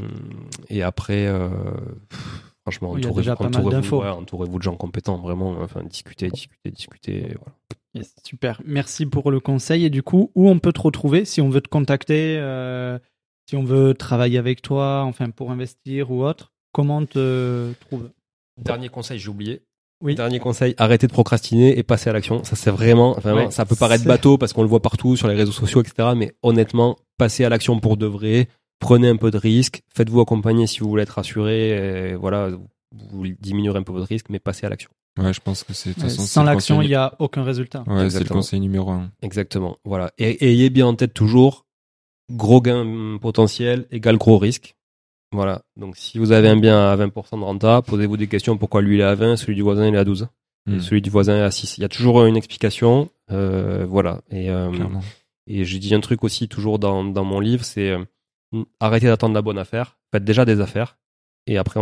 franchement, Il y a déjà pas mal d'infos. entourez-vous de gens compétents, vraiment. Enfin, discutez. Voilà. Yes, super. Merci pour le conseil. Et du coup, où on peut te retrouver si on veut te contacter, si on veut travailler avec toi, enfin pour investir ou autre, comment on te trouve? Dernier conseil, j'ai oublié. Oui. Dernier conseil, arrêtez de procrastiner et passez à l'action. Ça, c'est vraiment, ça peut paraître bateau parce qu'on le voit partout sur les réseaux sociaux, etc. Mais honnêtement, passez à l'action pour de vrai. Prenez un peu de risque. Faites-vous accompagner si vous voulez être rassuré. Et voilà, vous diminuerez un peu votre risque, mais passez à l'action. Ouais, je pense que c'est, de toute façon, sans l'action, il n'y a aucun résultat. Ouais, Exactement. c'est le conseil numéro 1. Exactement. Voilà. Et ayez bien en tête toujours, gros gain potentiel égale gros risque. Voilà. Donc, si vous avez un bien à 20% de renta, posez-vous des questions. Pourquoi lui il est à 20, celui du voisin il est à 12. Et celui du voisin est à 6. Il y a toujours une explication. Voilà. Et j'ai dit un truc aussi toujours dans mon livre, c'est arrêtez d'attendre la bonne affaire. Faites déjà des affaires. Et après,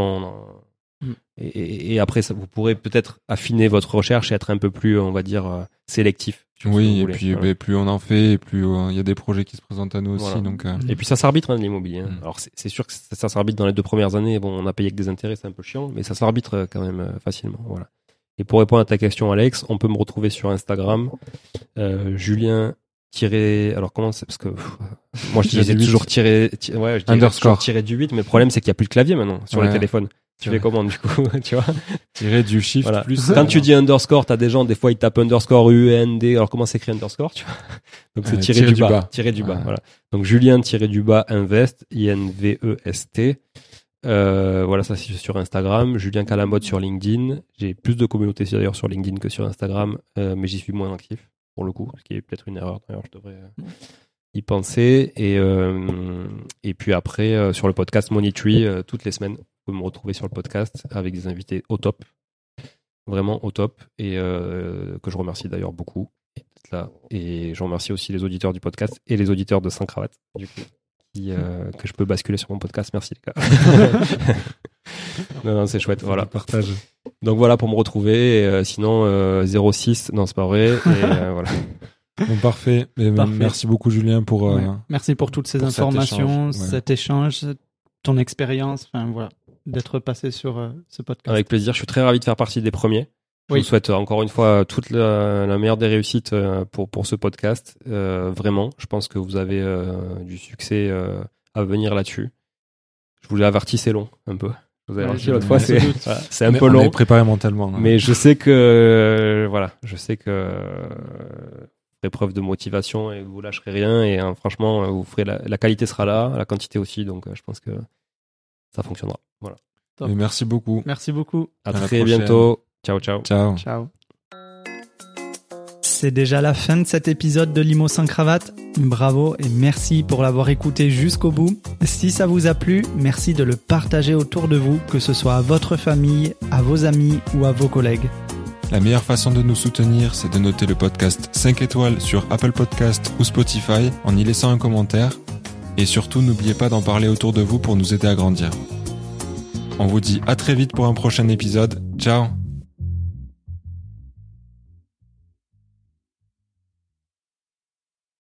et après, ça, vous pourrez peut-être affiner votre recherche et être un peu plus, on va dire, sélectif. Oui, et puis plus on en fait, et plus il y a des projets qui se présentent à nous aussi. Voilà. Donc, et puis ça s'arbitre de l'immobilier. Alors c'est sûr que ça s'arbitre dans les 2 premières années. Bon, on a payé avec des intérêts, c'est un peu chiant, mais ça s'arbitre quand même facilement. Voilà. Et pour répondre à ta question, Alex, on peut me retrouver sur Instagram, Julien. Alors comment c'est, parce que moi je disais toujours underscore tirer du 8, mais le problème c'est qu'il n'y a plus de clavier maintenant sur les téléphones. Tu fais comment du coup, tu vois? Tirer du shift voilà. plus. Quand tu dis underscore, t'as des gens, des fois ils tapent underscore UND. Alors comment s'écrit underscore, tu vois? Donc c'est tirer du bas. Tirer du bas, voilà. Donc Julien tirer du bas invest, INVEST. Voilà, ça c'est sur Instagram. Julien Calamotte sur LinkedIn. J'ai plus de communauté d'ailleurs sur LinkedIn que sur Instagram, mais j'y suis moins actif pour le coup, ce qui est peut-être une erreur. D'ailleurs, je devrais y penser. Et puis après, sur le podcast Money Tree, toutes les semaines, vous pouvez me retrouver sur le podcast avec des invités au top, vraiment au top, et que je remercie d'ailleurs beaucoup. Là. Et je remercie aussi les auditeurs du podcast et les auditeurs de Sans Cravate, du coup, que je peux basculer sur mon podcast. Merci les gars. Non, c'est chouette. Voilà. Partage. Donc voilà pour me retrouver. Et, sinon 06, non c'est pas vrai. Et voilà. Bon, parfait. Merci beaucoup Julien pour. Merci pour toutes ces informations, cet échange, ton expérience. Enfin voilà, d'être passé sur ce podcast. Avec plaisir. Je suis très ravi de faire partie des premiers. Je vous souhaite encore une fois toute la meilleure des réussites pour ce podcast. Vraiment, je pense que vous avez du succès à venir là-dessus. Je vous l'ai averti, c'est long un peu. Vous avez averti l'autre fois, c'est un peu long. On est préparé mentalement. Mais je sais que ferez preuve de motivation et vous lâcherez rien. Et franchement, vous ferez la qualité sera là, la quantité aussi. Donc, je pense que ça fonctionnera. Voilà. Et merci beaucoup. Merci beaucoup. À la très prochaine. bientôt. Ciao, ciao. Ciao. Ciao. C'est déjà la fin de cet épisode de Limo sans cravate. Bravo et merci pour l'avoir écouté jusqu'au bout. Si ça vous a plu, merci de le partager autour de vous, que ce soit à votre famille, à vos amis ou à vos collègues. La meilleure façon de nous soutenir, c'est de noter le podcast 5 étoiles sur Apple Podcast ou Spotify en y laissant un commentaire. Et surtout, n'oubliez pas d'en parler autour de vous pour nous aider à grandir. On vous dit à très vite pour un prochain épisode. Ciao!